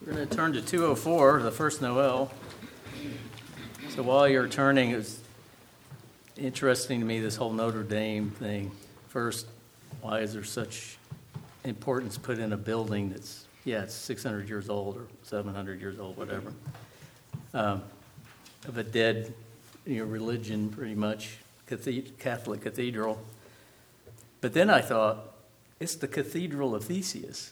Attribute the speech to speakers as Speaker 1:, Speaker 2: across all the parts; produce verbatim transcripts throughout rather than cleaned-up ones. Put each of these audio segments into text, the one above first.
Speaker 1: We're going to turn to two oh four, the first Noel. So while you're turning, it's interesting to me, this whole Notre Dame thing. First, why is there such importance put in a building that's, yeah, it's six hundred years old or seven hundred years old, whatever, um, of a dead, you know, religion, pretty much, Catholic cathedral. But then I thought, it's the Cathedral of Theseus.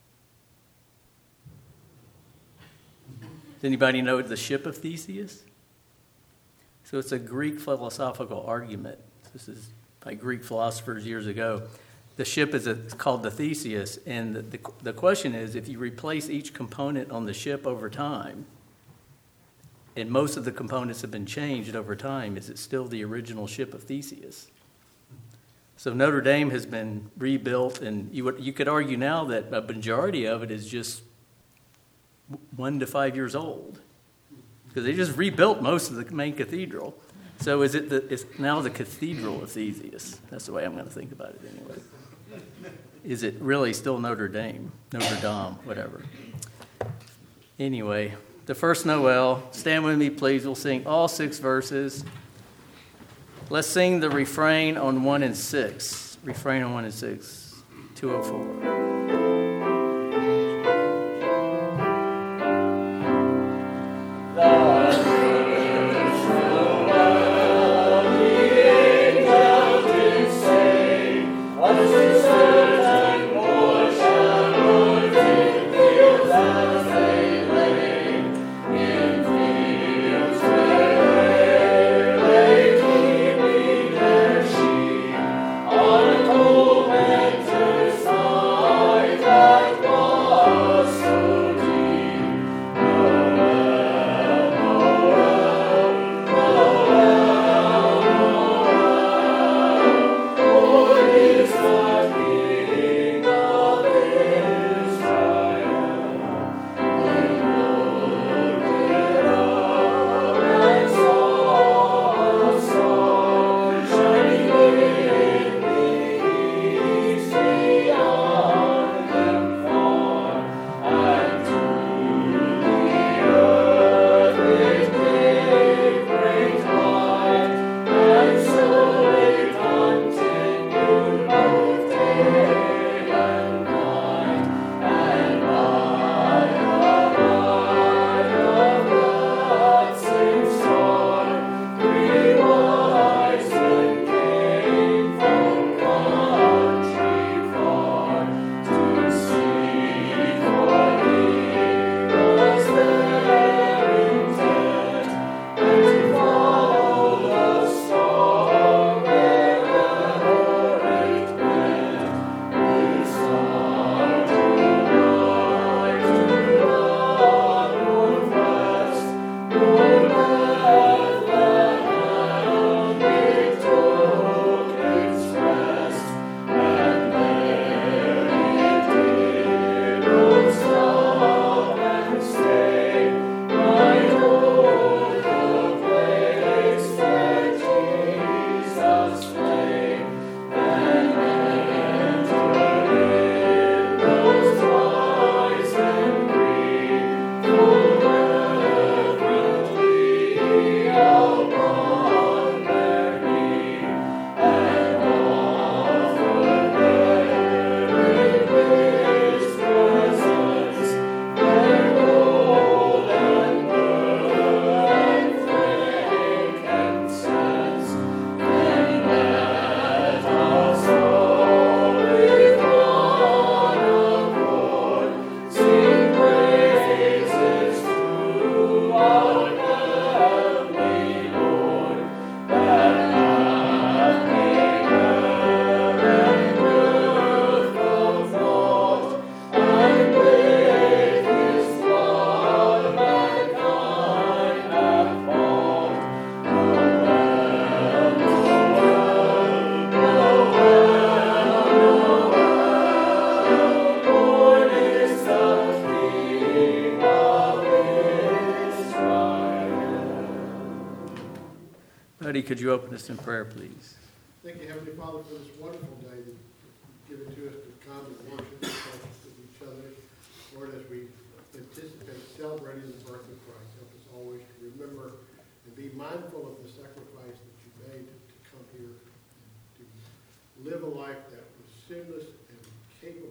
Speaker 1: Does anybody know the ship of Theseus? So it's a Greek philosophical argument. This is by Greek philosophers years ago. The ship is a, it's called the Theseus, and the, the, the question is, if you replace each component on the ship over time, and most of the components have been changed over time, is it still the original ship of Theseus? So Notre Dame has been rebuilt, and you would, you could argue now that a majority of it is just one to five years old, because they just rebuilt most of the main cathedral. So is it the, it's now the Cathedral of Theseus? That's the way I'm going to think about it anyway. Is it really still Notre Dame, Notre Dame, whatever? Anyway, the first Noel. Stand with me, please. We'll sing all six verses. Let's sing the refrain on one and six. Refrain on one and six. two oh four. Buddy, could you open us in prayer, please?
Speaker 2: Thank you, Heavenly Father, for this wonderful day that you've given to us to come and worship with each other. Lord, as we anticipate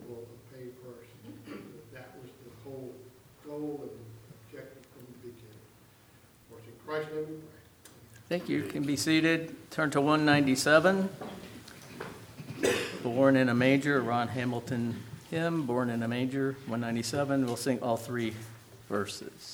Speaker 2: will pay first. That was the whole goal and objective from the beginning. Of course, in Christ's name we pray.
Speaker 1: Thank you. You can be seated. Turn to one ninety-seven. Born in a Manger, Ron Hamilton hymn, Born in a Manger, one ninety-seven. We'll sing all three verses.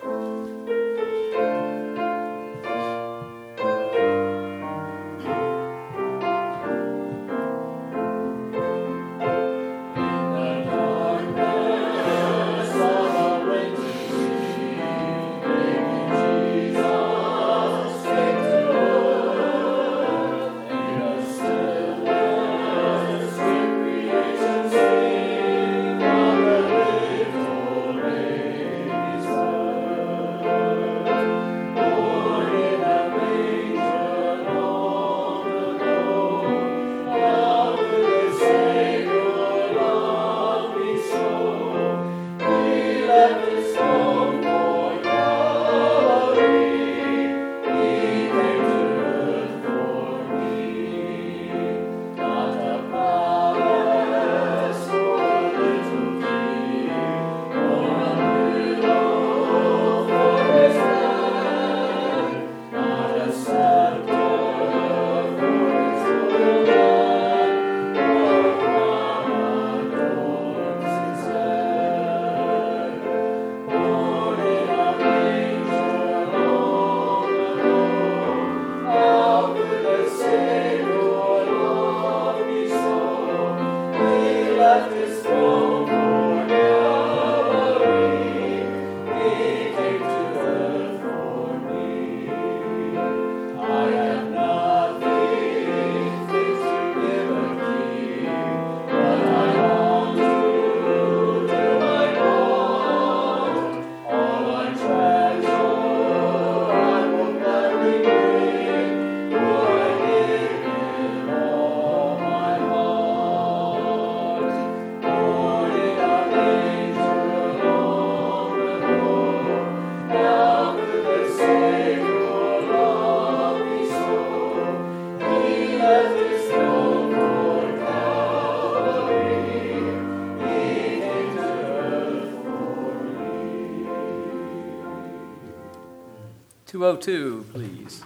Speaker 1: two oh two, please.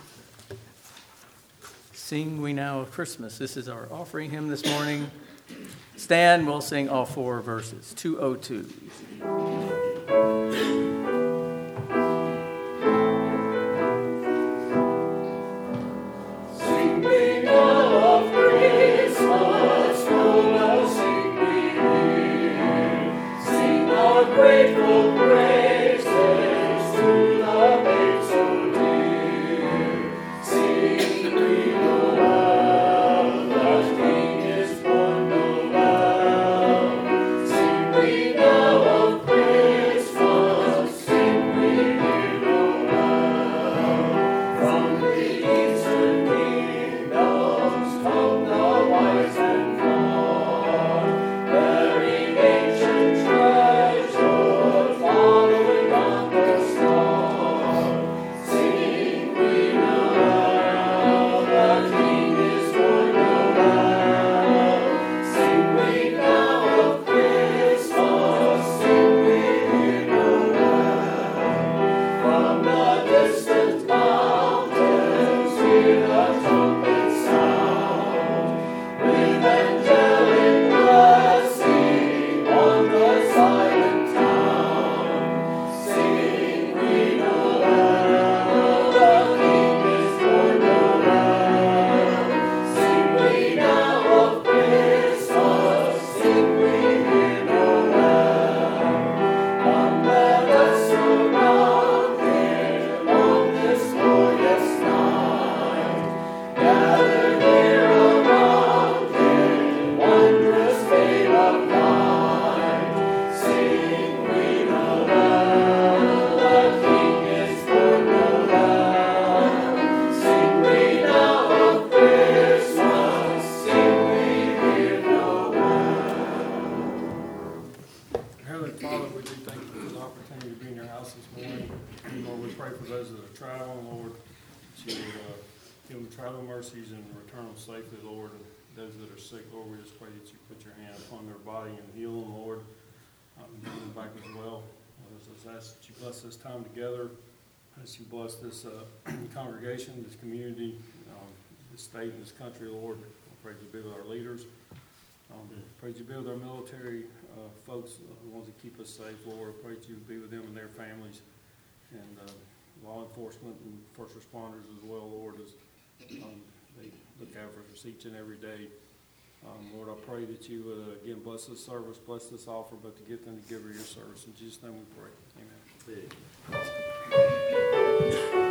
Speaker 1: Sing We Now of Christmas. This is our offering hymn this morning. Stand, we'll sing all four verses. two oh two.
Speaker 3: Give them travel mercies and return them safely, Lord. And those that are sick, Lord, we just pray that you put your hand upon their body and heal them, Lord. Um, bring them back as well. I just ask that you bless this time together, as you bless this uh, congregation, this community, um, this state, and this country, Lord. I pray that you be with our leaders. Um, pray that you be with our military uh, folks, uh, the ones that keep us safe, Lord. I pray that you be with them and their families, and uh, law enforcement and first responders as well, Lord, as um, they look out for us each and every day. Um, Lord, I pray that you would, uh, again, bless this service, bless this offer, but to get them to give her your service. In Jesus' name we pray. Amen.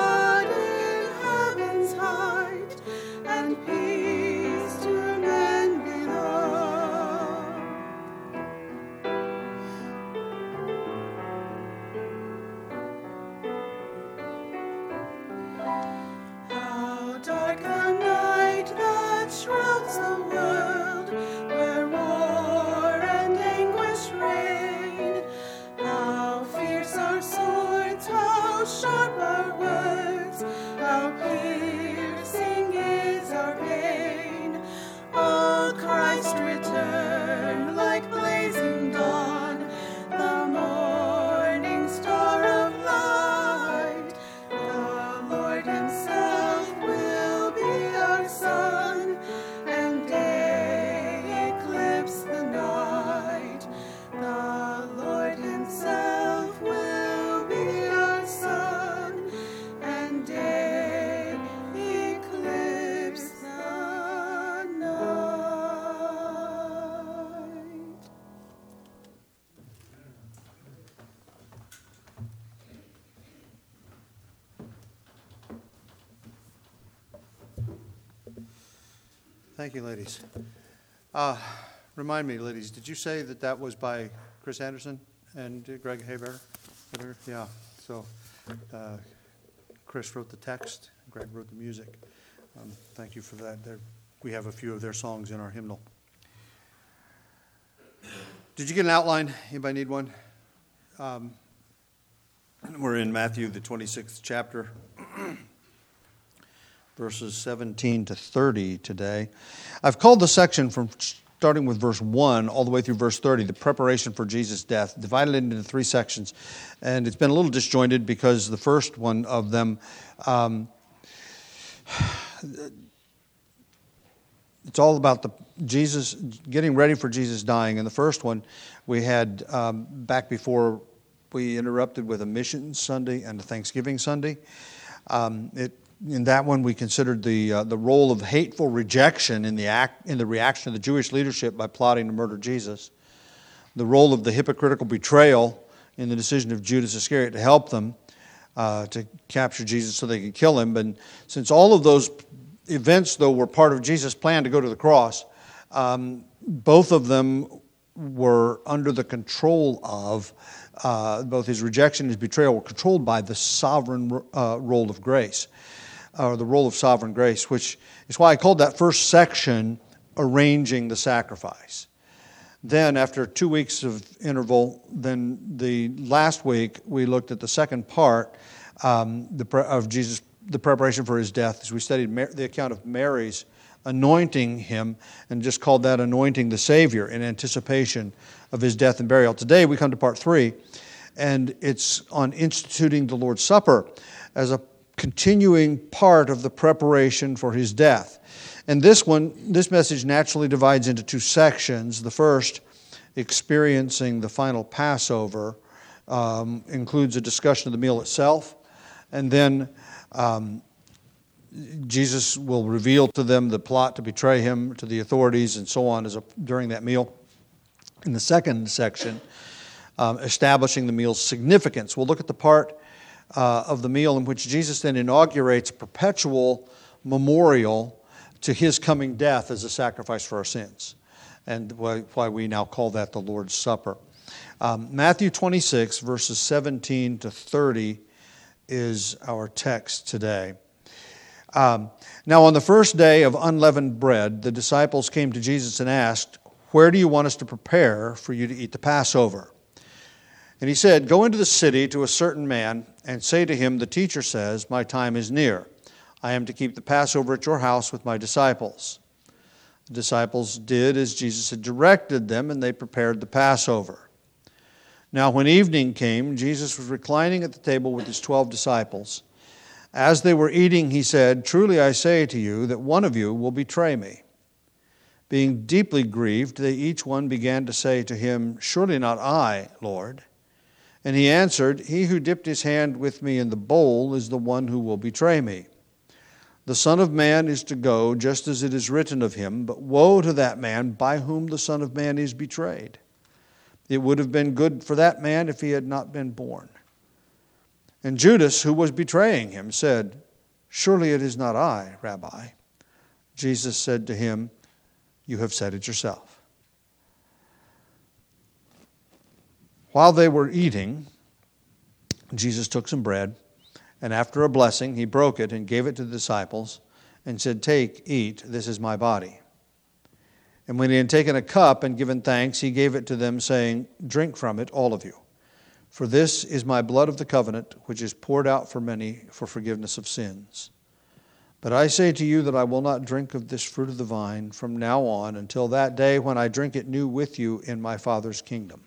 Speaker 4: And peace to men Thank you, ladies. Uh, remind me, ladies, did you say that that was by Chris Anderson and Greg Haber? Yeah, so uh, Chris wrote the text, Greg wrote the music. Um, thank you for that. They're, we have a few of their songs in our hymnal. Did you get an outline? Anybody need one? Um, we're in Matthew, the twenty-sixth chapter, verses seventeen to thirty today. I've called the section from starting with verse one all the way through verse thirty, the preparation for Jesus' death, divided it into three sections. And it's been a little disjointed because the first one of them, um, it's all about the Jesus, getting ready for Jesus dying. In the first one, we had, um, back before we interrupted with a Mission Sunday and a Thanksgiving Sunday, um, it In that one, we considered the uh, the role of hateful rejection in the act in the reaction of the Jewish leadership by plotting to murder Jesus, the role of the hypocritical betrayal in the decision of Judas Iscariot to help them uh, to capture Jesus so they could kill him. And since all of those events, though, were part of Jesus' plan to go to the cross, um, both of them were under the control of uh, both his rejection and his betrayal were controlled by the sovereign uh, role of grace. Or the role of sovereign grace, which is why I called that first section arranging the sacrifice. Then, after two weeks of interval, then the last week we looked at the second part um, the pre- of Jesus, the preparation for his death, as we studied Mar- the account of Mary's anointing him, and just called that anointing the Savior in anticipation of his death and burial. Today we come to part three, and it's on instituting the Lord's Supper as a continuing part of the preparation for his death. And this one, this message naturally divides into two sections. The first, experiencing the final Passover, um, includes a discussion of the meal itself. And then um, Jesus will reveal to them the plot to betray him to the authorities and so on as a, during that meal. In the second section, um, establishing the meal's significance. We'll look at the part Uh, of the meal in which Jesus then inaugurates a perpetual memorial to his coming death as a sacrifice for our sins, and why, why we now call that the Lord's Supper. Um, Matthew twenty-six, verses seventeen to thirty is our text today. Um, now on the first day of unleavened bread, the disciples came to Jesus and asked, "Where do you want us to prepare for you to eat the Passover?" And he said, "Go into the city to a certain man and say to him, 'The teacher says, my time is near. I am to keep the Passover at your house with my disciples.' The disciples did as Jesus had directed them, and they prepared the Passover. Now when evening came, Jesus was reclining at the table with his twelve disciples. As they were eating, he said, 'Truly I say to you that one of you will betray me.' Being deeply grieved, they each one began to say to him, 'Surely not I, Lord.' And he answered, 'He who dipped his hand with me in the bowl is the one who will betray me. The Son of Man is to go just as it is written of him, but woe to that man by whom the Son of Man is betrayed. It would have been good for that man if he had not been born.' And Judas, who was betraying him, said, 'Surely it is not I, Rabbi.' Jesus said to him, 'You have said it yourself.' While they were eating, Jesus took some bread, and after a blessing, he broke it and gave it to the disciples and said, 'Take, eat, this is my body.' And when he had taken a cup and given thanks, he gave it to them, saying, 'Drink from it, all of you. For this is my blood of the covenant, which is poured out for many for forgiveness of sins. But I say to you that I will not drink of this fruit of the vine from now on until that day when I drink it new with you in my Father's kingdom.'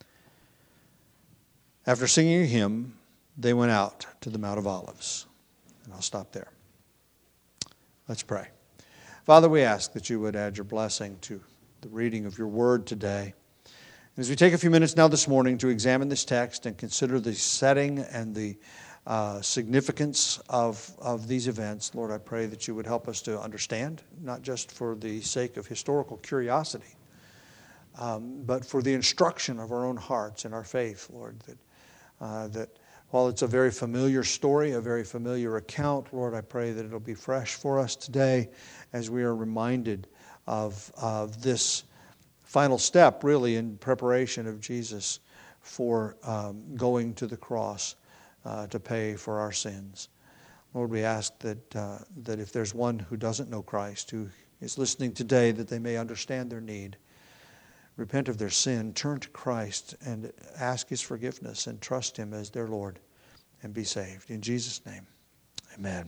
Speaker 4: After singing a hymn, they went out to the Mount of Olives." And I'll stop there. Let's pray. Father, we ask that you would add your blessing to the reading of your word today. And as we take a few minutes now this morning to examine this text and consider the setting and the uh, significance of, of these events, Lord, I pray that you would help us to understand, not just for the sake of historical curiosity, um, but for the instruction of our own hearts and our faith, Lord, that Uh, that while it's a very familiar story, a very familiar account, Lord, I pray that it'll be fresh for us today as we are reminded of, of this final step, really, in preparation of Jesus for um, going to the cross uh, to pay for our sins. Lord, we ask that uh, that if there's one who doesn't know Christ, who is listening today, that they may understand their need, repent of their sin, turn to Christ and ask His forgiveness and trust Him as their Lord and be saved. In Jesus' name, amen.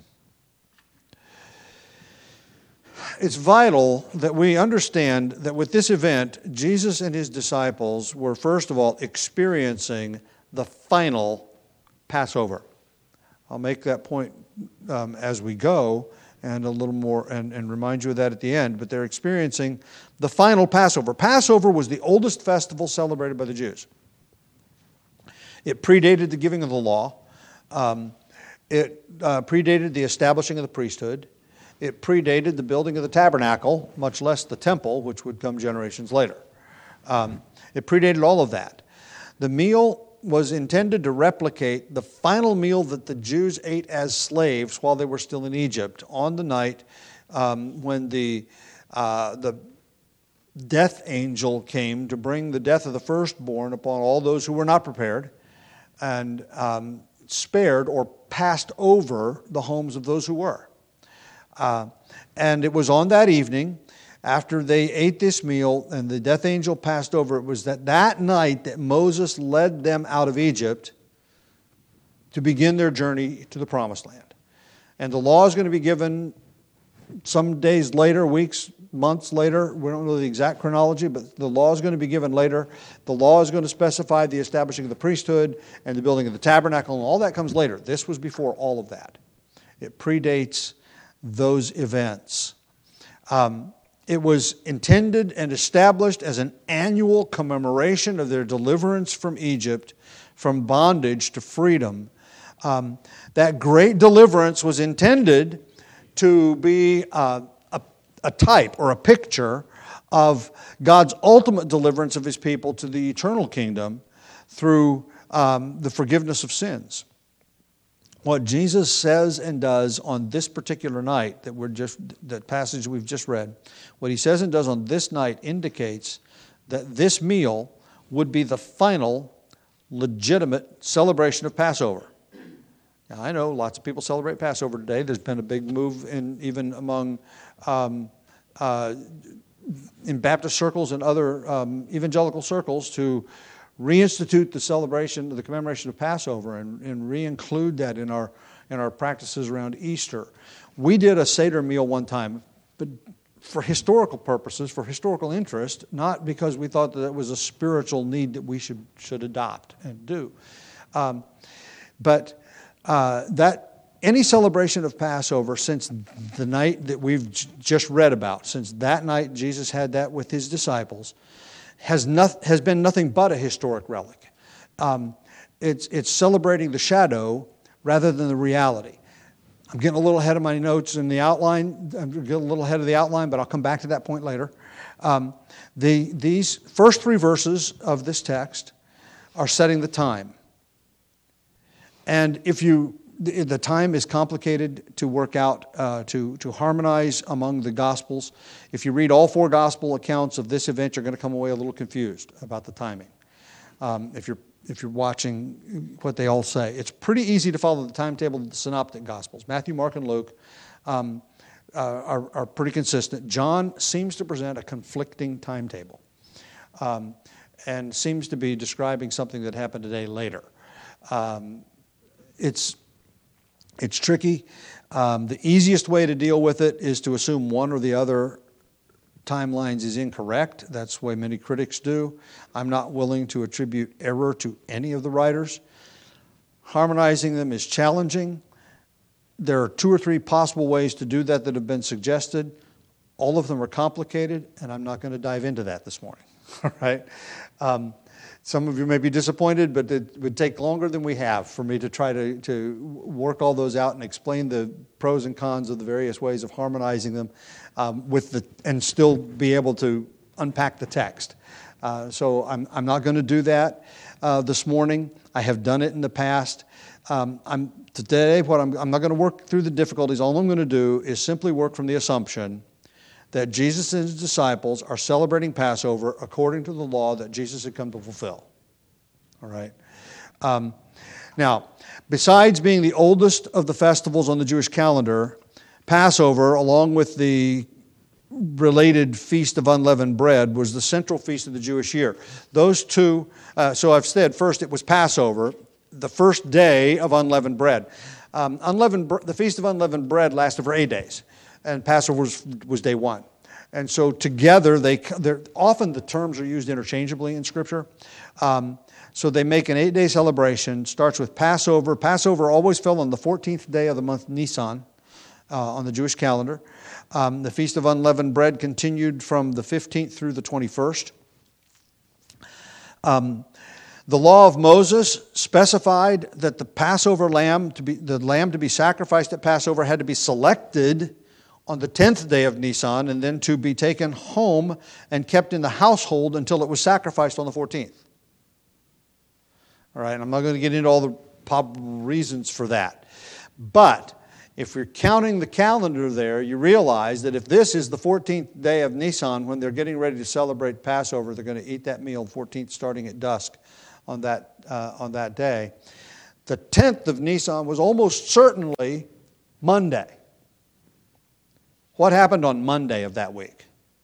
Speaker 4: It's vital that we understand that with this event, Jesus and His disciples were, first of all, experiencing the final Passover. I'll make that point um, as we go, and a little more, and, and remind you of that at the end, but they're experiencing the final Passover. Passover was the oldest festival celebrated by the Jews. It predated the giving of the law. Um, it uh, predated the establishing of the priesthood. It predated the building of the tabernacle, much less the temple, which would come generations later. Um, it predated all of that. The meal was intended to replicate the final meal that the Jews ate as slaves while they were still in Egypt on the night um, when the uh, the death angel came to bring the death of the firstborn upon all those who were not prepared, and um, spared or passed over the homes of those who were. Uh, and it was on that evening, after they ate this meal and the death angel passed over, it was that that night that Moses led them out of Egypt to begin their journey to the Promised Land. And the law is going to be given some days later, weeks, months later. We don't know the exact chronology, but the law is going to be given later. The law is going to specify the establishing of the priesthood and the building of the tabernacle, and all that comes later. This was before all of that. It predates those events. Um, It was intended and established as an annual commemoration of their deliverance from Egypt, from bondage to freedom. Um, that great deliverance was intended to be uh, a, a type or a picture of God's ultimate deliverance of His people to the eternal kingdom through um, the forgiveness of sins. What Jesus says and does on this particular night, that we're just that passage we've just read, what He says and does on this night indicates that this meal would be the final legitimate celebration of Passover. Now, I know lots of people celebrate Passover today. There's been a big move in even among um, uh, in Baptist circles and other um, evangelical circles to reinstitute the celebration, the commemoration of Passover, and, and re-include that in our in our practices around Easter. We did a Seder meal one time, but for historical purposes, for historical interest, not because we thought that it was a spiritual need that we should should adopt and do. Um, but uh, that any celebration of Passover since the night that we've j- just read about, since that night Jesus had that with His disciples, has not, has been nothing but a historic relic. Um, it's, it's celebrating the shadow rather than the reality. I'm getting a little ahead of my notes in the outline. I'm getting a little ahead of the outline, but I'll come back to that point later. Um, the, these first three verses of this text are setting the time. And if you, the, the time is complicated to work out, uh, to, to harmonize among the Gospels. If you read all four Gospel accounts of this event, you're going to come away a little confused about the timing. Um, if you're if you're watching what they all say, it's pretty easy to follow the timetable of the Synoptic Gospels. Matthew, Mark, and Luke um, uh, are, are pretty consistent. John seems to present a conflicting timetable, um, and seems to be describing something that happened a day later. Um, it's It's tricky. Um, the easiest way to deal with it is to assume one or the other timelines is incorrect. That's the way many critics do. I'm not willing to attribute error to any of the writers. Harmonizing them is challenging. There are two or three possible ways to do that that have been suggested. All of them are complicated, and I'm not going to dive into that this morning. All right? Um, Some of you may be disappointed, but it would take longer than we have for me to try to, to work all those out and explain the pros and cons of the various ways of harmonizing them um, with the and still be able to unpack the text. Uh, so I'm I'm not going to do that uh, this morning. I have done it in the past. Um, I'm today. What I'm I'm not going to work through the difficulties. All I'm going to do is simply work from the assumption that Jesus and his disciples are celebrating Passover according to the law that Jesus had come to fulfill. All right. Um, now, besides being the oldest of the festivals on the Jewish calendar, Passover, along with the related Feast of Unleavened Bread, was the central feast of the Jewish year. Those two, uh, so I've said first it was Passover, the first day of unleavened bread. Um, unleavened, the Feast of Unleavened Bread lasted for eight days, and Passover was, was day one. And so together, they often the terms are used interchangeably in Scripture. Um, so they make an eight-day celebration, starts with Passover. Passover always fell on the fourteenth day of the month Nisan uh, on the Jewish calendar. Um, the Feast of Unleavened Bread continued from the fifteenth through the twenty-first. Um, the law of Moses specified that the Passover lamb, to be, the lamb to be sacrificed at Passover had to be selected on the tenth day of Nisan and then to be taken home and kept in the household until it was sacrificed on the fourteenth. All right, I'm not going to get into all the pop reasons for that. But if you're counting the calendar there, you realize that if this is the fourteenth day of Nisan, when they're getting ready to celebrate Passover, they're going to eat that meal, fourteenth starting at dusk on that, uh, on that day. The tenth of Nisan was almost certainly Monday. What happened on Monday of that week,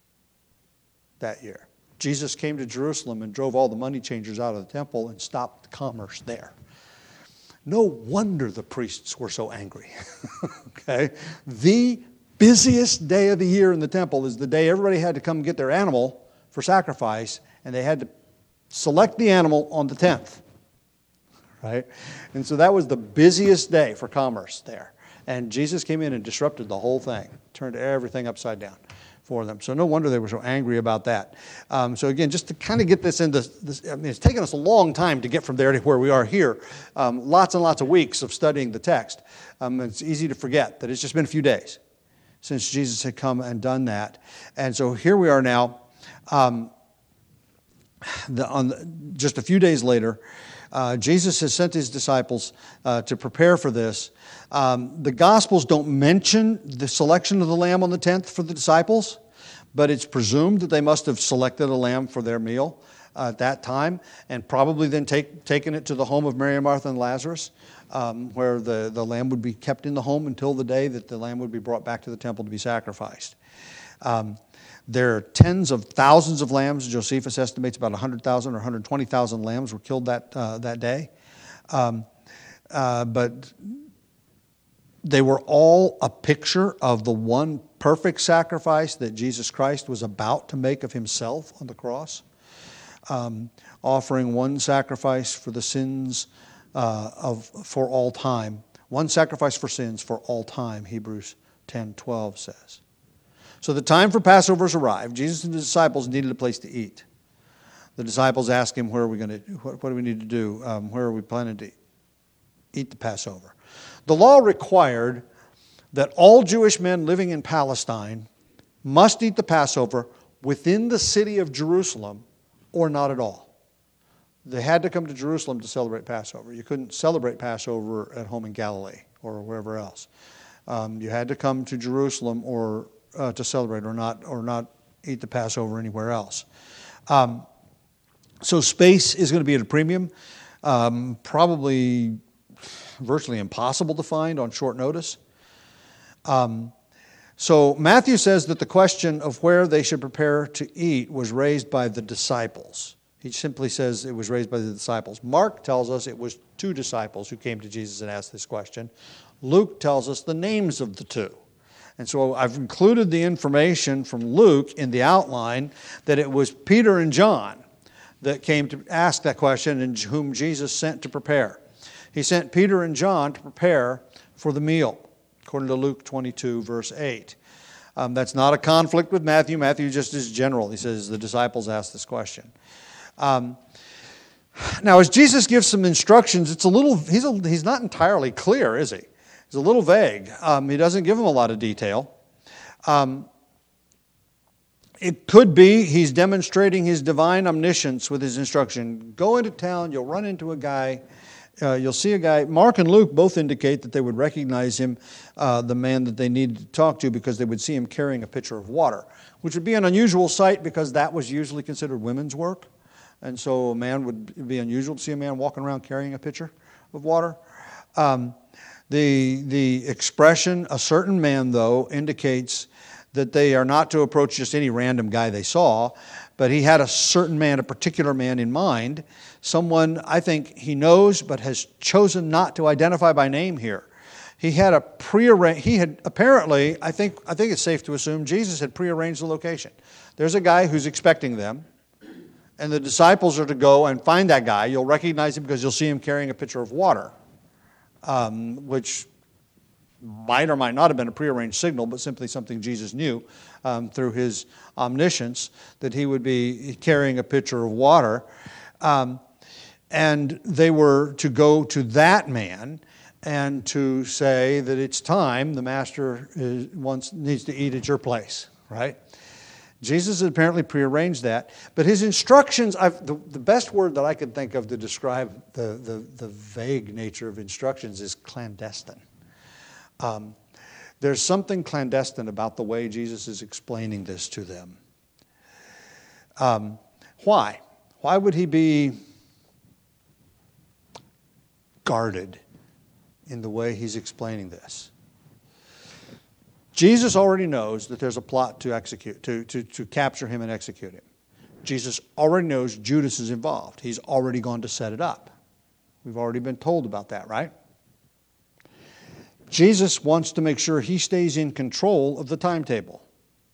Speaker 4: that year? Jesus came to Jerusalem and drove all the money changers out of the temple and stopped commerce there. No wonder the priests were so angry. Okay? The busiest day of the year in the temple is the day everybody had to come get their animal for sacrifice, and they had to select the animal on the tenth. Right? And so that was the busiest day for commerce there. And Jesus came in and disrupted the whole thing, turned everything upside down for them. So no wonder they were so angry about that. Um, so again, just to kind of get this into this, I mean, it's taken us a long time to get from there to where we are here. Um, lots and lots of weeks of studying the text. Um, it's easy to forget that it's just been a few days since Jesus had come and done that. And so here we are now, um, the, on the, just a few days later. Uh, Jesus has sent his disciples uh, to prepare for this. Um, the Gospels don't mention the selection of the lamb on the tenth for the disciples, but it's presumed that they must have selected a lamb for their meal uh, at that time, and probably then take, taken it to the home of Mary, Martha, and Lazarus, um, where the, the lamb would be kept in the home until the day that the lamb would be brought back to the temple to be sacrificed. Um, There are tens of thousands of lambs. Josephus estimates about one hundred thousand or one hundred twenty thousand lambs were killed that uh, that day. Um, uh, but they were all a picture of the one perfect sacrifice that Jesus Christ was about to make of himself on the cross, um, offering one sacrifice for the sins uh, of for all time. One sacrifice for sins for all time, Hebrews ten twelve says. So the time for Passover has arrived. Jesus and the disciples needed a place to eat. The disciples asked him, "Where are we going to? What, what do we need to do? Um, where are we planning to eat the Passover?" The law required that all Jewish men living in Palestine must eat the Passover within the city of Jerusalem, or not at all. They had to come to Jerusalem to celebrate Passover. You couldn't celebrate Passover at home in Galilee or wherever else. Um, you had to come to Jerusalem or Uh, to celebrate, or not, or not eat the Passover anywhere else. Um, so space is going to be at a premium, um, probably virtually impossible to find on short notice. Um, so Matthew says that the question of where they should prepare to eat was raised by the disciples. He simply says it was raised by the disciples. Mark tells us it was two disciples who came to Jesus and asked this question. Luke tells us the names of the two. And so I've included the information from Luke in the outline that it was Peter and John that came to ask that question and whom Jesus sent to prepare. He sent Peter and John to prepare for the meal, according to Luke twenty-two, verse eight. Um, that's not a conflict with Matthew. Matthew just is general. He says the disciples asked this question. Um, now, as Jesus gives some instructions, it's a little, he's, a, he's not entirely clear, is he? He's a little vague. Um, he doesn't give them a lot of detail. Um, it could be he's demonstrating his divine omniscience with his instruction. Go into town, you'll run into a guy, Uh, you'll see a guy, Mark and Luke both indicate that they would recognize him, uh, the man that they needed to talk to, because they would see him carrying a pitcher of water, which would be an unusual sight because that was usually considered women's work. And so a man would it'd be unusual to see a man walking around carrying a pitcher of water. Um, the, the expression, a certain man, though, indicates that they are not to approach just any random guy they saw, but he had a certain man, a particular man in mind, someone I think he knows but has chosen not to identify by name here. He had a prearranged, he had apparently, I think, I think it's safe to assume, Jesus had prearranged the location. There's a guy who's expecting them, and the disciples are to go and find that guy. You'll recognize him because you'll see him carrying a pitcher of water, um, which might or might not have been a prearranged signal, but simply something Jesus knew um, through his omniscience, that he would be carrying a pitcher of water. Um, and they were to go to that man and to say that it's time, the master is, wants, needs to eat at your place, right? Jesus had apparently prearranged that. But his instructions, I've, the, the best word that I could think of to describe the, the, the vague nature of instructions is clandestine. Um, there's something clandestine about the way Jesus is explaining this to them. Um, why? Why would he be guarded in the way he's explaining this? Jesus already knows that there's a plot to execute, to, to, to capture him and execute him. Jesus already knows Judas is involved. He's already gone to set it up. We've already been told about that, right? Jesus wants to make sure he stays in control of the timetable.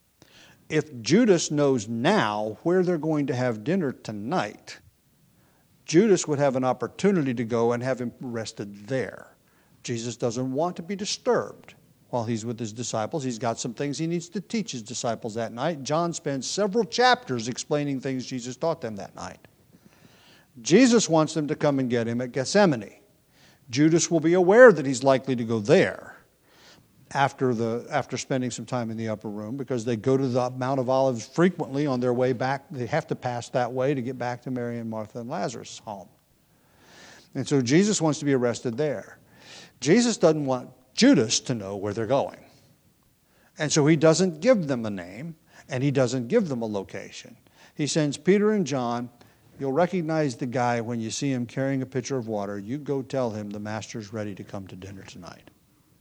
Speaker 4: If Judas knows now where they're going to have dinner tonight, Judas would have an opportunity to go and have him arrested there. Jesus doesn't want to be disturbed while he's with his disciples. He's got some things he needs to teach his disciples that night. John spends several chapters explaining things Jesus taught them that night. Jesus wants them to come and get him at Gethsemane. Judas will be aware that he's likely to go there after the after spending some time in the upper room, because they go to the Mount of Olives frequently on their way back. They have to pass that way to get back to Mary and Martha and Lazarus' home. And so Jesus wants to be arrested there. Jesus doesn't want Judas to know where they're going. And so he doesn't give them a name, and he doesn't give them a location. He sends Peter and John. You'll recognize the guy when you see him carrying a pitcher of water. You go tell him the master's ready to come to dinner tonight.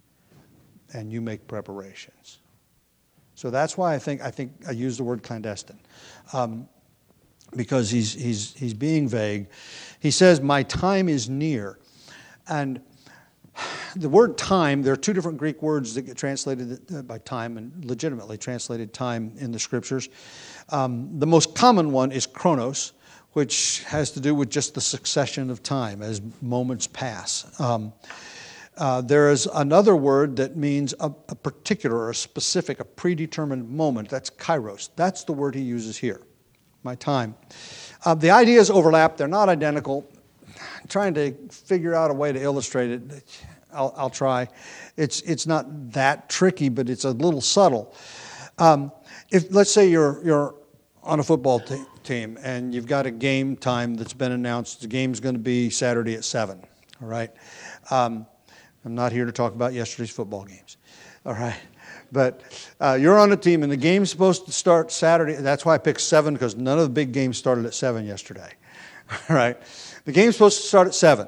Speaker 4: And you make preparations. So that's why I think I think I use the word clandestine. Um, because he's he's he's being vague. He says, "My time is near." And the word time, there are two different Greek words that get translated by time and legitimately translated time in the scriptures. Um, the most common one is chronos, which has to do with just the succession of time as moments pass. Um, uh, there is another word that means a, a particular, a specific, a predetermined moment. That's kairos. That's the word he uses here, my time. Uh, the ideas overlap. They're not identical. I'm trying to figure out a way to illustrate it. I'll, I'll try. It's it's not that tricky, but it's a little subtle. Um, if let's say you're you're on a football t- team and you've got a game time that's been announced. The game's going to be Saturday at seven. All right. Um, I'm not here to talk about yesterday's football games. All right. But uh, you're on a team and the game's supposed to start Saturday. That's why I picked seven, because none of the big games started at seven yesterday. All right. The game's supposed to start at seven.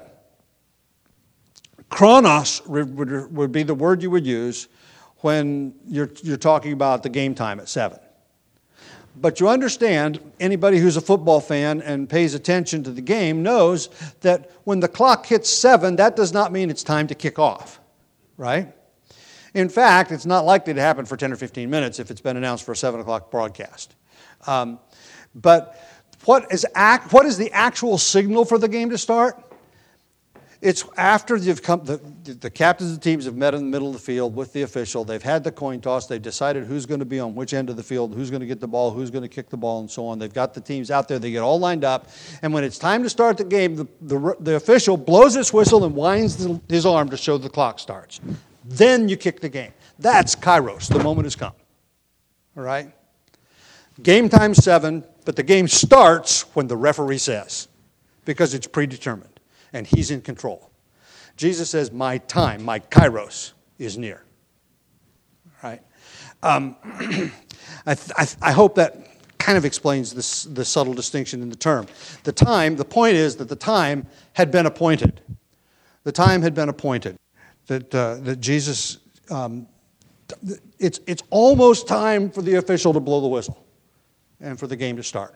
Speaker 4: Chronos would, would be the word you would use when you're, you're talking about the game time at seven. But you understand, anybody who's a football fan and pays attention to the game knows that when the clock hits seven, that does not mean it's time to kick off, right? In fact, it's not likely to happen for ten or fifteen minutes if it's been announced for a seven o'clock broadcast. Um, but what is, act, what is the actual signal for the game to start? It's after you've come, the, the captains of the teams have met in the middle of the field with the official. They've had the coin toss. They've decided who's going to be on which end of the field, who's going to get the ball, who's going to kick the ball, and so on. They've got the teams out there. They get all lined up. And when it's time to start the game, the, the, the official blows his whistle and winds the, his arm to show the clock starts. Then you kick the game. That's kairos. The moment has come. All right? Game time's seven, but the game starts when the referee says, because it's predetermined. and he's in control. Jesus says, my time, my kairos, is near. Right? Um, I, I, I hope that kind of explains this, the subtle distinction in the term. The time, the point is that the time had been appointed. The time had been appointed. That, uh, that Jesus, um, it's, it's almost time for the official to blow the whistle and for the game to start.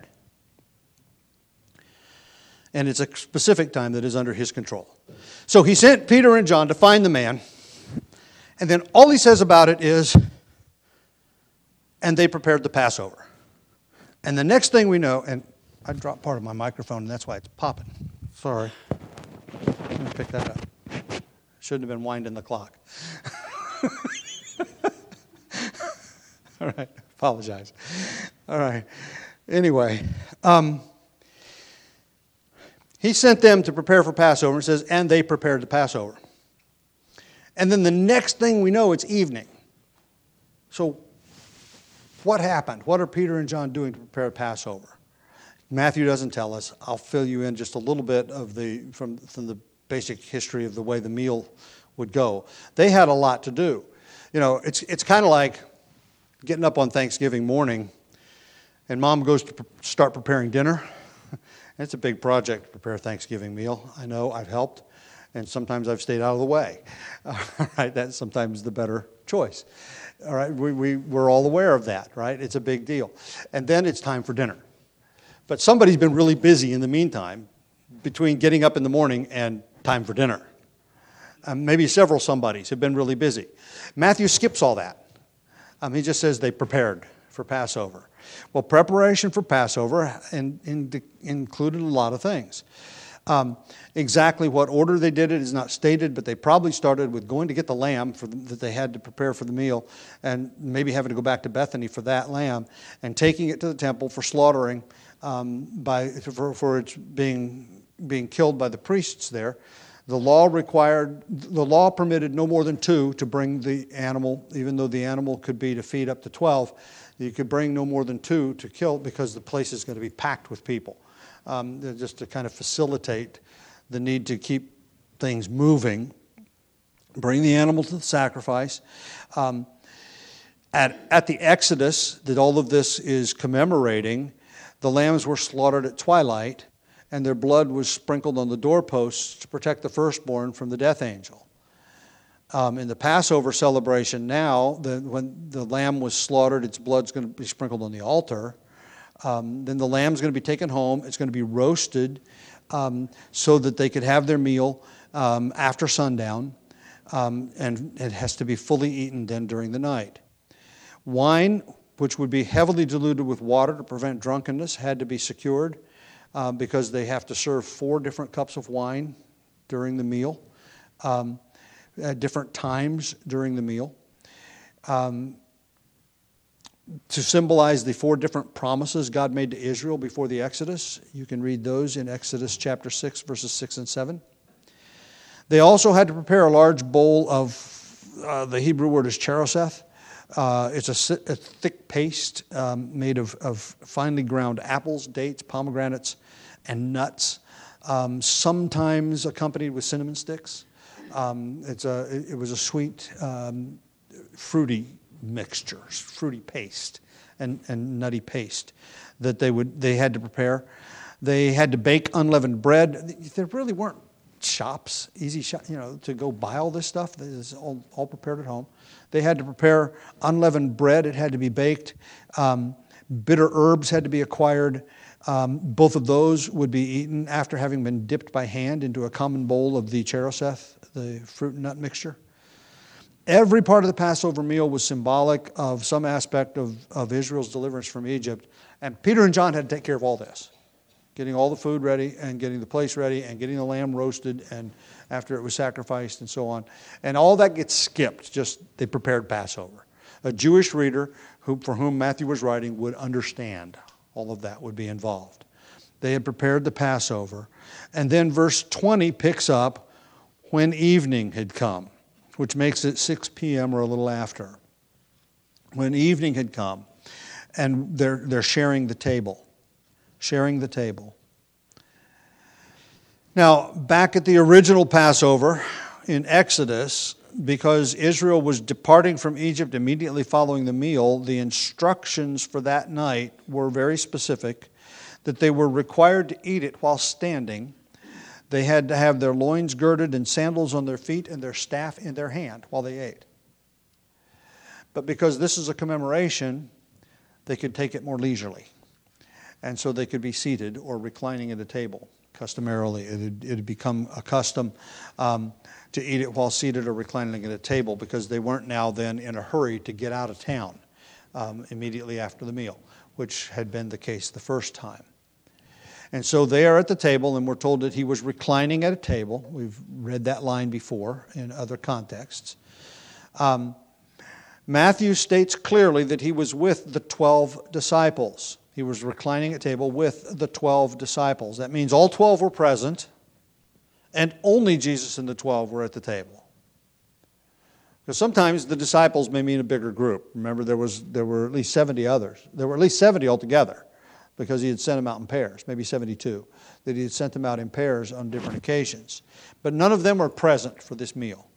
Speaker 4: And it's a specific time that is under his control. So he sent Peter and John to find the man. And then all he says about it is, and they prepared the Passover. And the next thing we know, and I dropped part of my microphone, and that's why it's popping. Sorry. Let me pick that up. Shouldn't have been winding the clock. All right. Apologize. All right. Anyway, um, he sent them to prepare for Passover. It says, and they prepared the Passover. And then the next thing we know, it's evening. So what happened? What are Peter and John doing to prepare Passover? Matthew doesn't tell us. I'll fill you in just a little bit of the from, from the basic history of the way the meal would go. They had a lot to do. You know, it's it's kind of like getting up on Thanksgiving morning and mom goes to pre- start preparing dinner. It's a big project to prepare a Thanksgiving meal. I know, I've helped, and sometimes I've stayed out of the way. All right, that's sometimes the better choice. All right, we, we, we're all aware of that, right? It's a big deal. And then it's time for dinner. But somebody's been really busy in the meantime between getting up in the morning and time for dinner. Um, maybe several somebodies have been really busy. Matthew skips all that. Um, he just says they prepared for Passover. Well, preparation for Passover in, in, included a lot of things. Um, exactly what order they did it is not stated, but they probably started with going to get the lamb for the, that they had to prepare for the meal, and maybe having to go back to Bethany for that lamb, and taking it to the temple for slaughtering, um, by for, for its being being killed by the priests there. The law required, the law permitted no more than two to bring the animal, even though the animal could be to feed up to twelve. You could bring no more than two to kill because the place is going to be packed with people. Um, just to kind of facilitate the need to keep things moving. Bring the animal to the sacrifice. Um, at, at the Exodus that all of this is commemorating, the lambs were slaughtered at twilight, and their blood was sprinkled on the doorposts to protect the firstborn from the death angel. Um, in the Passover celebration now, the, when the lamb was slaughtered, its blood's going to be sprinkled on the altar. Um, then the lamb's going to be taken home. It's going to be roasted um, so that they could have their meal um, after sundown, um, and it has to be fully eaten then during the night. Wine, which would be heavily diluted with water to prevent drunkenness, had to be secured uh, because they have to serve four different cups of wine during the meal, um, at different times during the meal. Um, To symbolize the four different promises God made to Israel before the Exodus. You can read those in Exodus chapter six, verses six and seven. They also had to prepare a large bowl of, uh, the Hebrew word is charoseth. Uh, it's a, a thick paste um, made of, of finely ground apples, dates, pomegranates, and nuts, um, sometimes accompanied with cinnamon sticks. Um, it's a, it was a sweet, um, fruity mixture, fruity paste and, and nutty paste that they would they had to prepare. They had to bake unleavened bread. There really weren't shops, easy shop, you know, to go buy all this stuff. This is all, all prepared at home. They had to prepare unleavened bread. It had to be baked. Um, bitter herbs had to be acquired. Um, both of those would be eaten after having been dipped by hand into a common bowl of the charoseth, the fruit and nut mixture. Every part of the Passover meal was symbolic of some aspect of, of Israel's deliverance from Egypt. And Peter and John had to take care of all this. Getting all the food ready and getting the place ready and getting the lamb roasted and after it was sacrificed and so on. And all that gets skipped. Just they prepared Passover. A Jewish reader who, for whom Matthew was writing would understand all of that would be involved. They had prepared the Passover. And then verse twenty picks up when evening had come, which makes it six p.m. or a little after. When evening had come, and they're, they're sharing the table. Sharing the table. Now, back at the original Passover in Exodus, because Israel was departing from Egypt immediately following the meal, the instructions for that night were very specific, that they were required to eat it while standing. They had to have their loins girded and sandals on their feet and their staff in their hand while they ate. But because this is a commemoration, they could take it more leisurely. And so they could be seated or reclining at a table. Customarily, it had, it had become a custom um, to eat it while seated or reclining at a table, because they weren't now then in a hurry to get out of town um, immediately after the meal, which had been the case the first time. And so they are at the table, and we're told that he was reclining at a table. We've read that line before in other contexts. Um, Matthew states clearly that he was with the twelve disciples. He was reclining at table with the twelve disciples. That means all twelve were present, and only Jesus and the twelve were at the table. Because sometimes the disciples may mean a bigger group. Remember, there was there were at least seventy others. There were at least seventy altogether, because he had sent them out in pairs, maybe seventy-two, that he had sent them out in pairs on different occasions. But none of them were present for this meal.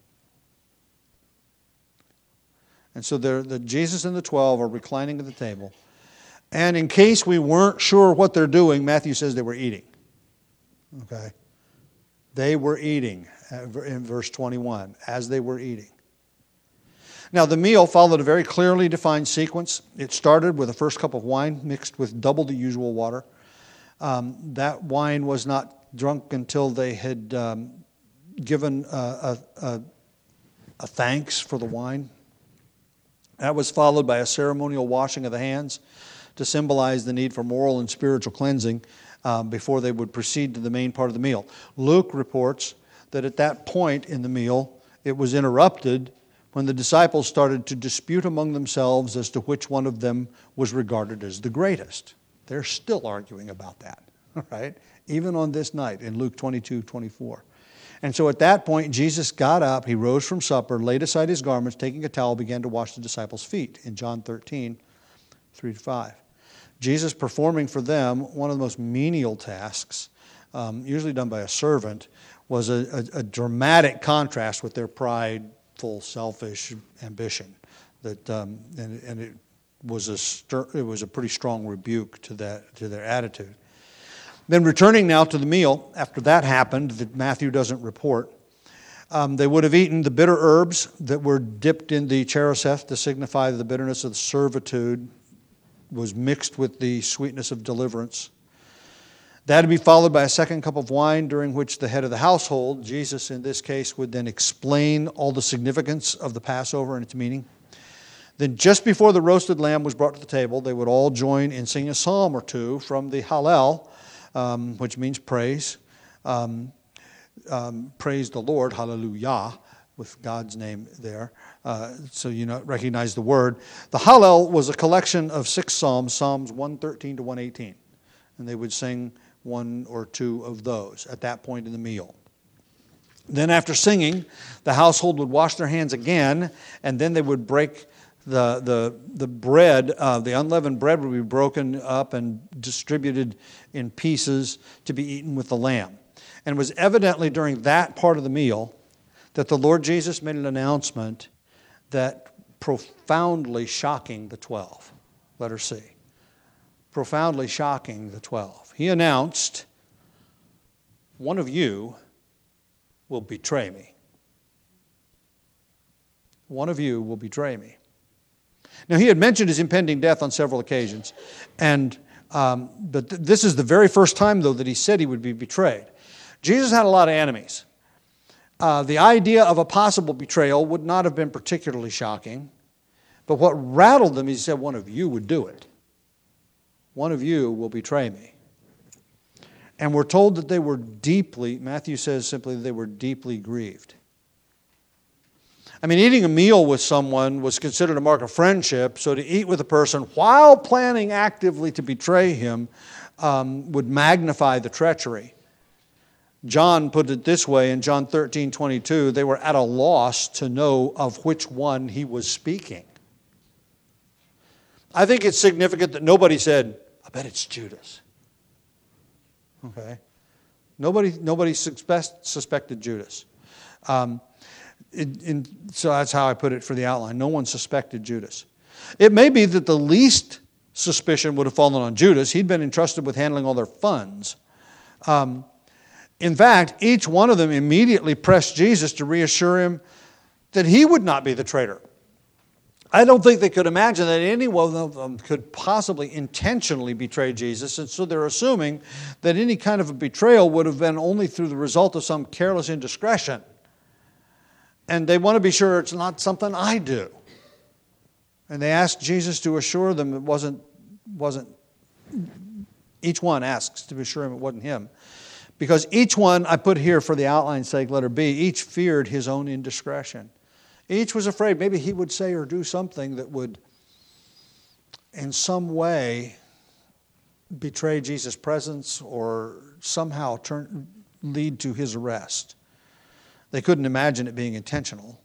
Speaker 4: And so the Jesus and the twelve are reclining at the table. And in case we weren't sure what they're doing, Matthew says they were eating. Okay? They were eating in verse twenty-one, as they were eating. Now, the meal followed a very clearly defined sequence. It started with the first cup of wine mixed with double the usual water. Um, that wine was not drunk until they had um, given a, a, a, a thanks for the wine. That was followed by a ceremonial washing of the hands to symbolize the need for moral and spiritual cleansing um, before they would proceed to the main part of the meal. Luke reports that at that point in the meal, it was interrupted when the disciples started to dispute among themselves as to which one of them was regarded as the greatest. They're still arguing about that, right? Even on this night in Luke twenty-two twenty-four. And so at that point, Jesus got up, he rose from supper, laid aside his garments, taking a towel, began to wash the disciples' feet in John thirteen, three to five. Jesus performing for them one of the most menial tasks, um, usually done by a servant, was a, a, a dramatic contrast with their prideful, selfish ambition. That um, and, and it was a stir, it was a pretty strong rebuke to that to their attitude. Then returning now to the meal, after that happened, that Matthew doesn't report, um, they would have eaten the bitter herbs that were dipped in the chariseth to signify the bitterness of the servitude was mixed with the sweetness of deliverance. That would be followed by a second cup of wine, during which the head of the household, Jesus in this case, would then explain all the significance of the Passover and its meaning. Then just before the roasted lamb was brought to the table, they would all join in singing a psalm or two from the Hallel, um, which means praise. Um, um, praise the Lord, hallelujah, with God's name there. Uh, so you know, recognize the word. The Hallel was a collection of six psalms, Psalms one thirteen to one eighteen. And they would sing one or two of those at that point in the meal. Then after singing, the household would wash their hands again, and then they would break the the the bread. Uh, the unleavened bread would be broken up and distributed in pieces to be eaten with the lamb. And it was evidently during that part of the meal that the Lord Jesus made an announcement that profoundly shocking the twelve. Letter C. Profoundly shocking the twelve. He announced, one of you will betray me. One of you will betray me. Now, he had mentioned his impending death on several occasions, and um, but th- this is the very first time, though, that he said he would be betrayed. Jesus had a lot of enemies. Uh, the idea of a possible betrayal would not have been particularly shocking, but what rattled them is he said, one of you would do it. One of you will betray me. And we're told that they were deeply, Matthew says simply, they were deeply grieved. I mean, eating a meal with someone was considered a mark of friendship, so to eat with a person while planning actively to betray him um, would magnify the treachery. John put it this way in John thirteen twenty-two, they were at a loss to know of which one he was speaking. I think it's significant that nobody said, I bet it's Judas. Okay? Nobody, nobody suspect, suspected Judas. Um, in, in, so that's how I put it for the outline. No one suspected Judas. It may be that the least suspicion would have fallen on Judas. He'd been entrusted with handling all their funds. Um, in fact, each one of them immediately pressed Jesus to reassure him that he would not be the traitor. I don't think they could imagine that any one of them could possibly intentionally betray Jesus, and so they're assuming that any kind of a betrayal would have been only through the result of some careless indiscretion. And they want to be sure it's not something I do. And they asked Jesus to assure them it wasn't, wasn't, each one asks to assure him it wasn't him. Because each one, I put here for the outline's sake, letter B, each feared his own indiscretion. Each was afraid maybe he would say or do something that would in some way betray Jesus' presence or somehow turn, lead to his arrest. They couldn't imagine it being intentional.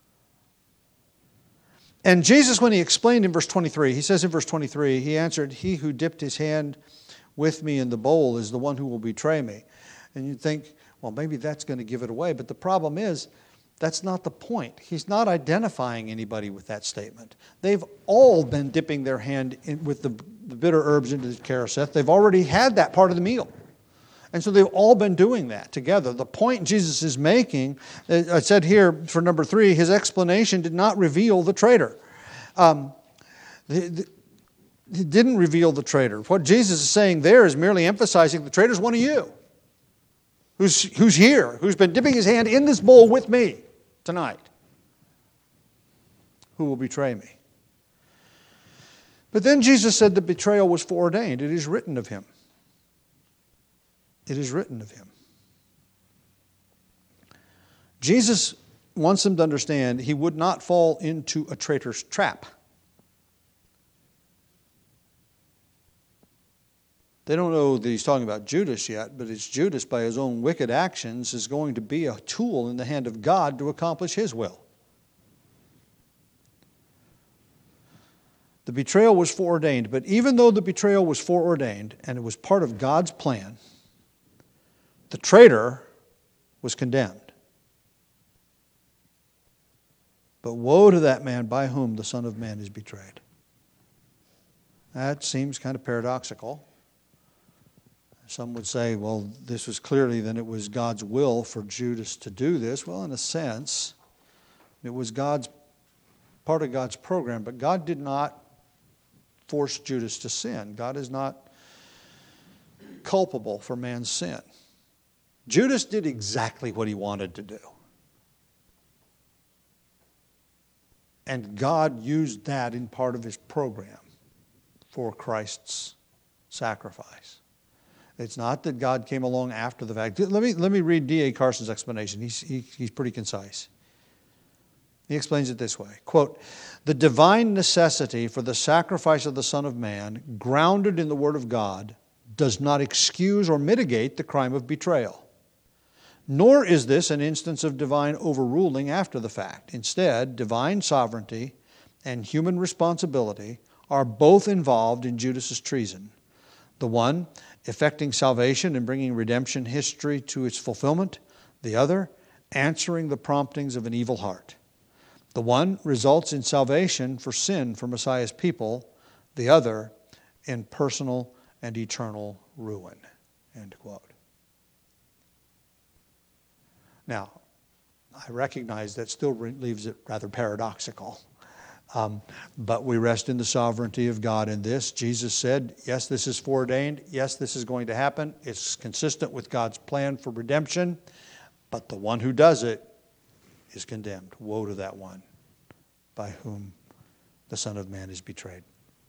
Speaker 4: And Jesus, when he explained in verse twenty-three, he says in verse twenty-three, he answered, "He who dipped his hand with me in the bowl is the one who will betray me." And you'd think, well, maybe that's going to give it away. But the problem is, that's not the point. He's not identifying anybody with that statement. They've all been dipping their hand in with the, the bitter herbs into the chariseth. They've already had that part of the meal. And so they've all been doing that together. The point Jesus is making, I said here for number three, his explanation did not reveal the traitor. Um, the, the, it didn't reveal the traitor. What Jesus is saying there is merely emphasizing the traitor's one of you. Who's, who's here, who's been dipping his hand in this bowl with me tonight, who will betray me. But then Jesus said the betrayal was foreordained. It is written of him. It is written of him. Jesus wants them to understand he would not fall into a traitor's trap. They don't know that he's talking about Judas yet, but it's Judas by his own wicked actions is going to be a tool in the hand of God to accomplish his will. The betrayal was foreordained, but even though the betrayal was foreordained and it was part of God's plan, the traitor was condemned. But woe to that man by whom the Son of Man is betrayed. That seems kind of paradoxical. Some would say, well, this was clearly then it was God's will for Judas to do this. Well, in a sense, it was God's part of God's program, but God did not force Judas to sin. God is not culpable for man's sin. Judas did exactly what he wanted to do. And God used that in part of his program for Christ's sacrifice. It's not that God came along after the fact. Let me, let me read D A Carson's explanation. He's, he, he's pretty concise. He explains it this way, quote, "The divine necessity for the sacrifice of the Son of Man, grounded in the Word of God, does not excuse or mitigate the crime of betrayal. Nor is this an instance of divine overruling after the fact. Instead, divine sovereignty and human responsibility are both involved in Judas's treason. The one, effecting salvation and bringing redemption history to its fulfillment. The other, answering the promptings of an evil heart. The one results in salvation for sin for Messiah's people. The other, in personal and eternal ruin." End quote. Now, I recognize that still leaves it rather paradoxical. Um, but we rest in the sovereignty of God in this. Jesus said, yes, this is foreordained. Yes, this is going to happen. It's consistent with God's plan for redemption. But the one who does it is condemned. Woe to that one by whom the Son of Man is betrayed.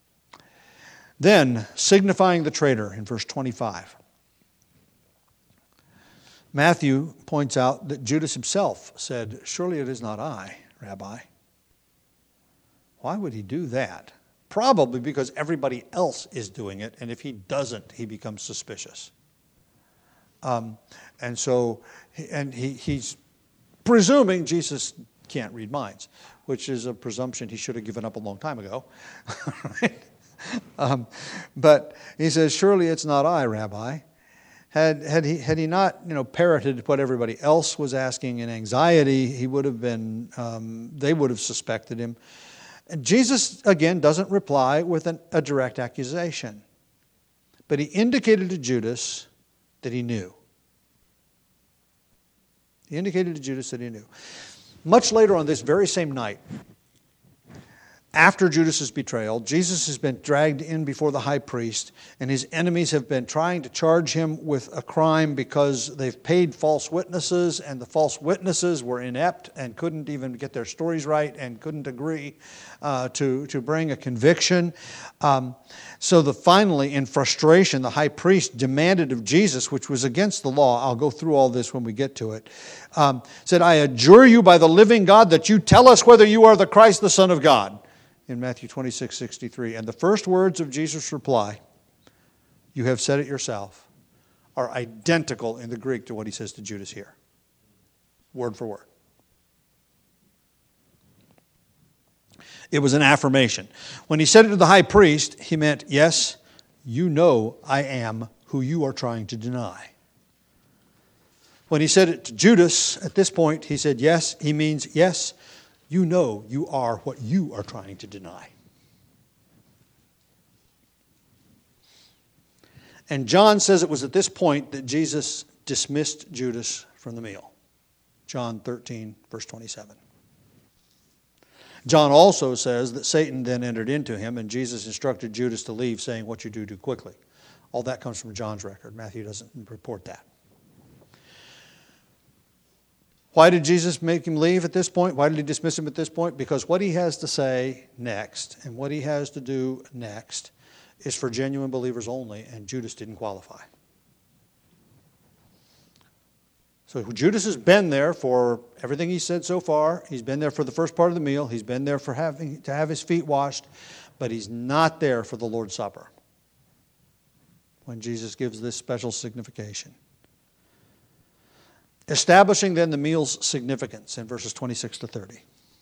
Speaker 4: Then, signifying the traitor in verse twenty-five. Matthew points out that Judas himself said, "Surely it is not I, Rabbi." Why would he do that? Probably because everybody else is doing it, and if he doesn't, he becomes suspicious. Um, and so, and he, he's presuming Jesus can't read minds, which is a presumption he should have given up a long time ago. Right? um, but he says, "Surely it's not I, Rabbi." Had, had, he, had he not, you know, parroted what everybody else was asking in anxiety, he would have been, um, they would have suspected him. And Jesus, again, doesn't reply with an, a direct accusation. But he indicated to Judas that he knew. He indicated to Judas that he knew. Much later on this very same night, after Judas' betrayal, Jesus has been dragged in before the high priest, and his enemies have been trying to charge him with a crime because they've paid false witnesses, and the false witnesses were inept and couldn't even get their stories right and couldn't agree uh, to, to bring a conviction. Um, so the, finally, in frustration, the high priest demanded of Jesus, which was against the law, I'll go through all this when we get to it, um, said, I adjure you by the living God that you tell us whether you are the Christ, the Son of God. In Matthew twenty-six sixty-three. And the first words of Jesus' reply, you have said it yourself, are identical in the Greek to what he says to Judas here. Word for word. It was an affirmation. When he said it to the high priest, he meant, yes, you know I am who you are trying to deny. When he said it to Judas, at this point, he said, yes, he means, yes, you know you are what you are trying to deny. And John says it was at this point that Jesus dismissed Judas from the meal. John thirteen, verse twenty-seven. John also says that Satan then entered into him, and Jesus instructed Judas to leave, saying, what you do, do quickly. All that comes from John's record. Matthew doesn't report that. Why did Jesus make him leave at this point? Why did he dismiss him at this point? Because what he has to say next and what he has to do next is for genuine believers only, and Judas didn't qualify. So Judas has been there for everything he said so far. He's been there for the first part of the meal. He's been there for having to have his feet washed, but he's not there for the Lord's Supper when Jesus gives this special signification. Establishing then the meal's significance in verses twenty-six to thirty.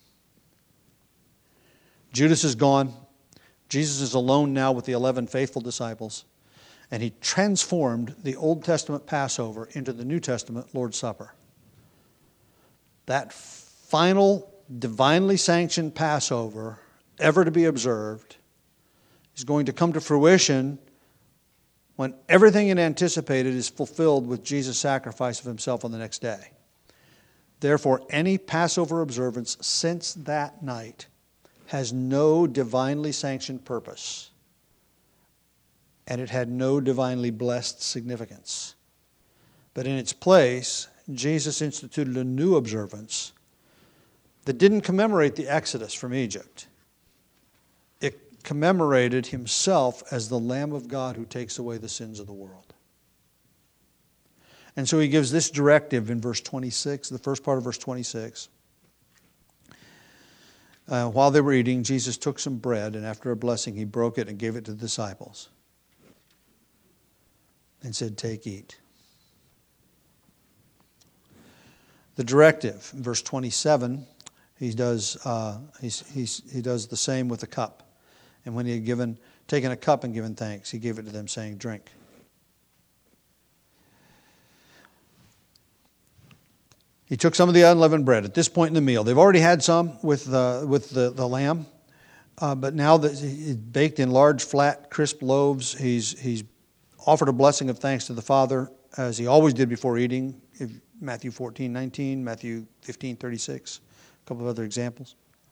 Speaker 4: Judas is gone. Jesus is alone now with the eleven faithful disciples. And he transformed the Old Testament Passover into the New Testament Lord's Supper. That final divinely sanctioned Passover ever to be observed is going to come to fruition when everything it anticipated is fulfilled with Jesus' sacrifice of himself on the next day. Therefore, any Passover observance since that night has no divinely sanctioned purpose, and it had no divinely blessed significance. But in its place, Jesus instituted a new observance that didn't commemorate the Exodus from Egypt. It commemorated himself as the Lamb of God who takes away the sins of the world. And so he gives this directive in verse twenty-six, the first part of verse twenty-six. Uh, while they were eating, Jesus took some bread, and after a blessing, he broke it and gave it to the disciples and said, take, eat. The directive, in verse twenty-seven, he does, uh, he's, he's, he does the same with the cup. And when he had given, taken a cup and given thanks, he gave it to them, saying, drink. He took some of the unleavened bread at this point in the meal. They've already had some with the, with the, the lamb, uh, but now that he's baked in large, flat, crisp loaves, he's, he's offered a blessing of thanks to the Father, as he always did before eating. Matthew fourteen nineteen, Matthew fifteen thirty-six, a couple of other examples.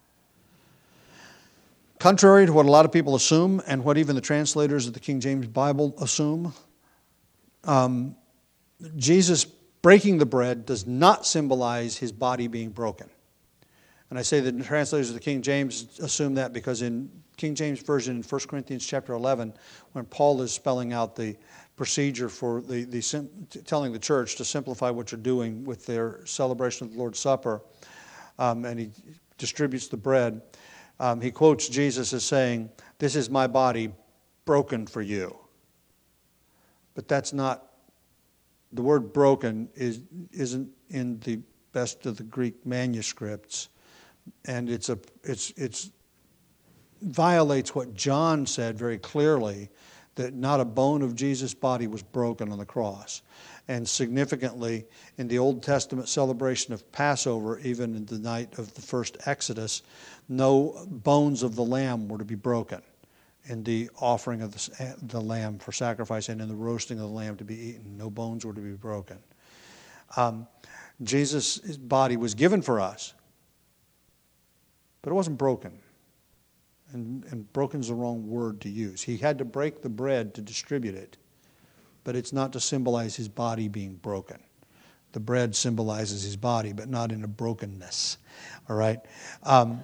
Speaker 4: Contrary to what a lot of people assume, and what even the translators of the King James Bible assume, um, Jesus breaking the bread does not symbolize his body being broken. And I say that the translators of the King James assume that because in King James Version in First Corinthians chapter eleven, when Paul is spelling out the procedure for the, the telling the church to simplify what you're doing with their celebration of the Lord's Supper, um, and he distributes the bread, um, he quotes Jesus as saying, this is my body broken for you. But that's not, the word broken is, isn't in the best of the Greek manuscripts, and it's a it's it's violates what John said very clearly, that not a bone of Jesus' body was broken on the cross. And significantly, in the Old Testament celebration of Passover, even in the night of the first Exodus, no bones of the lamb were to be broken in the offering of the, the lamb for sacrifice and in the roasting of the lamb to be eaten. No bones were to be broken. Um, Jesus' body was given for us, but it wasn't broken. And, and broken is the wrong word to use. He had to break the bread to distribute it, but it's not to symbolize his body being broken. The bread symbolizes his body, but not in a brokenness. All right? Um,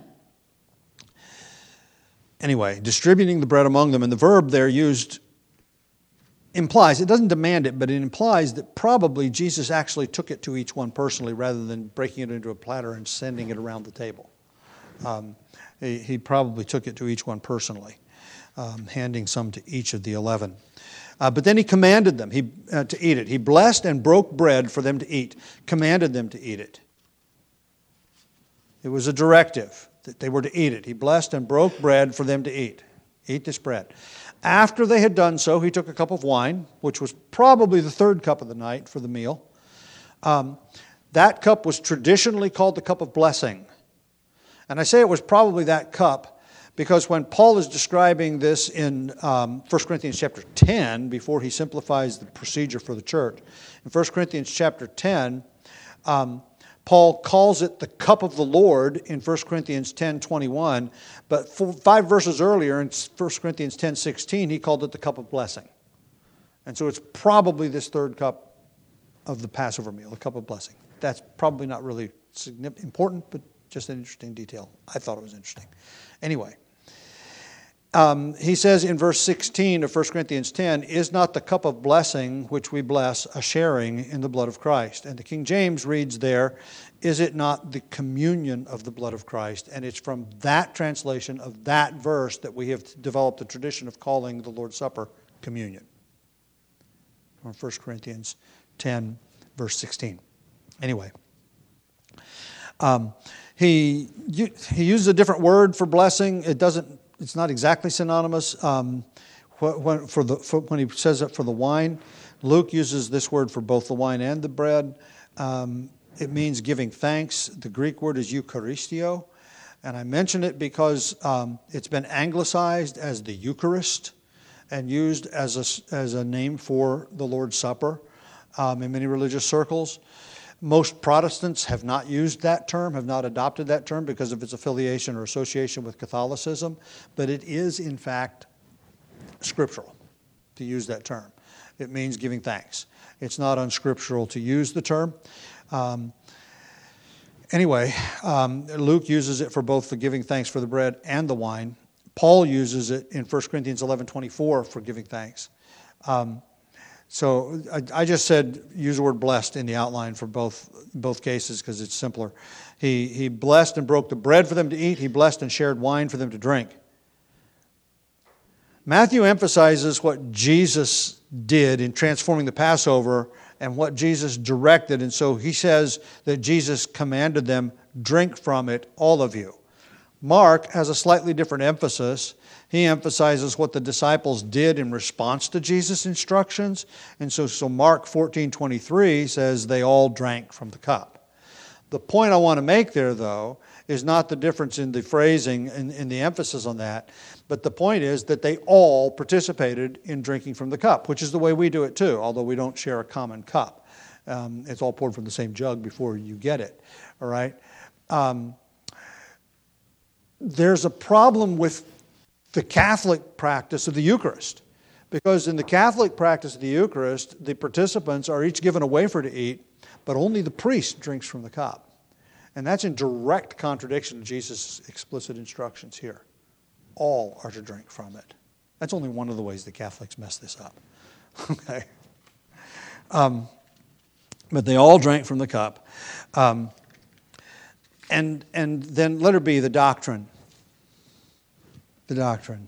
Speaker 4: anyway, distributing the bread among them, and the verb there used implies, it doesn't demand it, but it implies that probably Jesus actually took it to each one personally rather than breaking it into a platter and sending it around the table. Um, he, he probably took it to each one personally, um, handing some to each of the eleven. Uh, but then he commanded them he, uh, to eat it. He blessed and broke bread for them to eat, commanded them to eat it. It was a directive that they were to eat it. He blessed and broke bread for them to eat. Eat this bread. After they had done so, he took a cup of wine, which was probably the third cup of the night for the meal. Um, that cup was traditionally called the cup of blessing. And I say it was probably that cup because when Paul is describing this in um, First Corinthians chapter ten, before he simplifies the procedure for the church, in First Corinthians chapter ten, um, Paul calls it the cup of the Lord in First Corinthians ten twenty-one, but four, five verses earlier in First Corinthians ten sixteen, he called it the cup of blessing. And so it's probably this third cup of the Passover meal, the cup of blessing. That's probably not really significant, important, but just an interesting detail. I thought it was interesting. Anyway, um, he says in verse sixteen of First Corinthians ten, is not the cup of blessing which we bless a sharing in the blood of Christ? And the King James reads there, is it not the communion of the blood of Christ? And it's from that translation of that verse that we have developed the tradition of calling the Lord's Supper communion. From First Corinthians ten, verse sixteen. Anyway, um, he he uses a different word for blessing. It doesn't. It's not exactly synonymous. Um, when, for the, for, when he says it for the wine, Luke uses this word for both the wine and the bread. Um, it means giving thanks. The Greek word is Eucharistio. And I mention it because um, it's been anglicized as the Eucharist and used as a, as a name for the Lord's Supper um, in many religious circles. Most Protestants have not used that term, have not adopted that term because of its affiliation or association with Catholicism, but it is, in fact, scriptural to use that term. It means giving thanks. It's not unscriptural to use the term. Um, anyway, um, Luke uses it for both the giving thanks for the bread and the wine. Paul uses it in First Corinthians eleven twenty-four for giving thanks. Um, So I, I just said use the word blessed in the outline for both both cases because it's simpler. He he blessed and broke the bread for them to eat. He blessed and shared wine for them to drink. Matthew emphasizes what Jesus did in transforming the Passover and what Jesus directed. And so he says that Jesus commanded them, drink from it, all of you. Mark has a slightly different emphasis. He emphasizes what the disciples did in response to Jesus' instructions. And so, so Mark fourteen twenty-three says they all drank from the cup. The point I want to make there, though, is not the difference in the phrasing and in the emphasis on that, but the point is that they all participated in drinking from the cup, which is the way we do it too, although we don't share a common cup. Um, it's all poured from the same jug before you get it, all right? Um, there's a problem with the Catholic practice of the Eucharist. Because in the Catholic practice of the Eucharist, the participants are each given a wafer to eat, but only the priest drinks from the cup. And that's in direct contradiction to Jesus' explicit instructions here. All are to drink from it. That's only one of the ways the Catholics mess this up. Okay? Um, but they all drank from the cup. Um, and, and then letter B, the doctrine. The doctrine.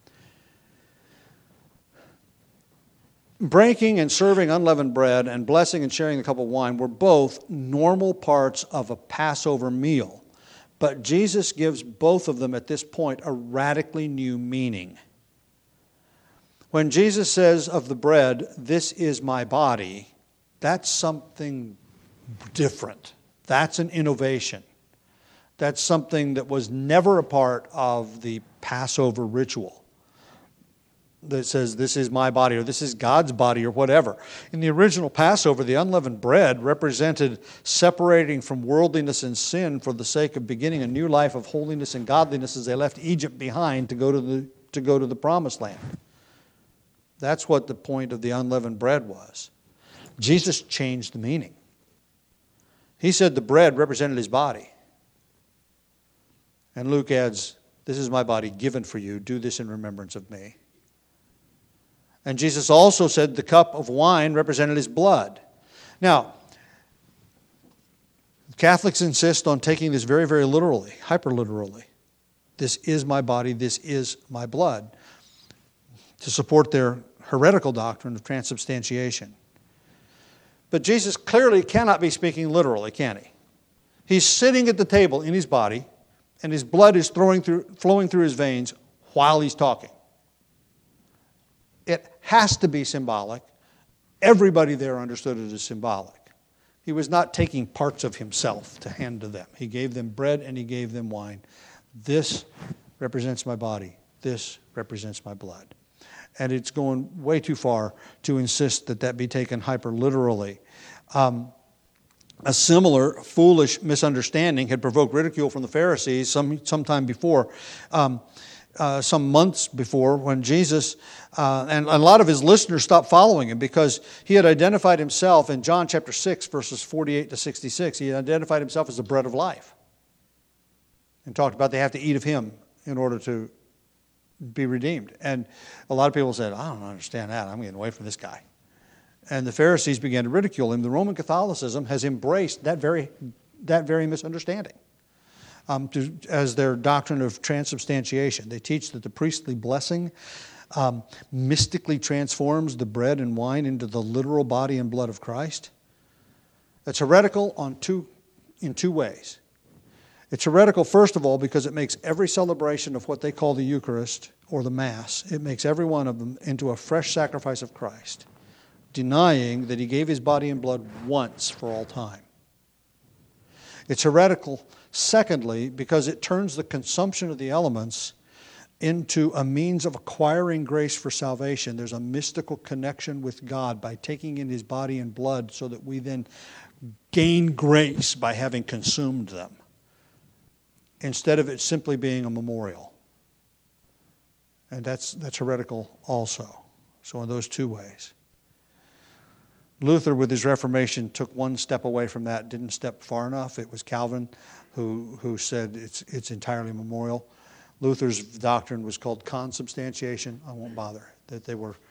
Speaker 4: Breaking and serving unleavened bread and blessing and sharing the cup of wine were both normal parts of a Passover meal. But Jesus gives both of them at this point a radically new meaning. When Jesus says of the bread, "This is my body," that's something different. That's an innovation. That's something that was never a part of the Passover ritual. That says, "This is my body," or "This is God's body," or whatever. In the original Passover, the unleavened bread represented separating from worldliness and sin for the sake of beginning a new life of holiness and godliness as they left Egypt behind to go to the, to go to the Promised Land. That's what the point of the unleavened bread was. Jesus changed the meaning. He said the bread represented his body. And Luke adds, "This is my body given for you. Do this in remembrance of me." And Jesus also said the cup of wine represented his blood. Now, Catholics insist on taking this very, very literally, hyper-literally. This is my body, this is my blood, to support their heretical doctrine of transubstantiation. But Jesus clearly cannot be speaking literally, can he? He's sitting at the table in his body, and his blood is throwing through, flowing through his veins while he's talking. It has to be symbolic. Everybody there understood it as symbolic. He was not taking parts of himself to hand to them. He gave them bread and he gave them wine. This represents my body. This represents my blood. And it's going way too far to insist that that be taken hyper-literally. Um, a similar foolish misunderstanding had provoked ridicule from the Pharisees some sometime before. Um, Uh, some months before, when Jesus, uh, and a lot of his listeners stopped following him because he had identified himself in John chapter six, verses forty-eight to sixty-six. He identified himself as the bread of life and talked about they have to eat of him in order to be redeemed. And a lot of people said, "I don't understand that. I'm getting away from this guy." And the Pharisees began to ridicule him. The Roman Catholicism has embraced that very, that very misunderstanding. Um, to, as their doctrine of transubstantiation. They teach that the priestly blessing um, mystically transforms the bread and wine into the literal body and blood of Christ. It's heretical on two, in two ways. It's heretical, first of all, because it makes every celebration of what they call the Eucharist or the Mass, it makes every one of them into a fresh sacrifice of Christ, denying that he gave his body and blood once for all time. It's heretical, secondly, because it turns the consumption of the elements into a means of acquiring grace for salvation. There's a mystical connection with God by taking in his body and blood so that we then gain grace by having consumed them, instead of it simply being a memorial. And that's, that's heretical also. So in those two ways. Luther, with his Reformation, took one step away from that, didn't step far enough. It was Calvin who, who said it's, it's entirely memorial. Luther's doctrine was called consubstantiation. I won't bother. That they were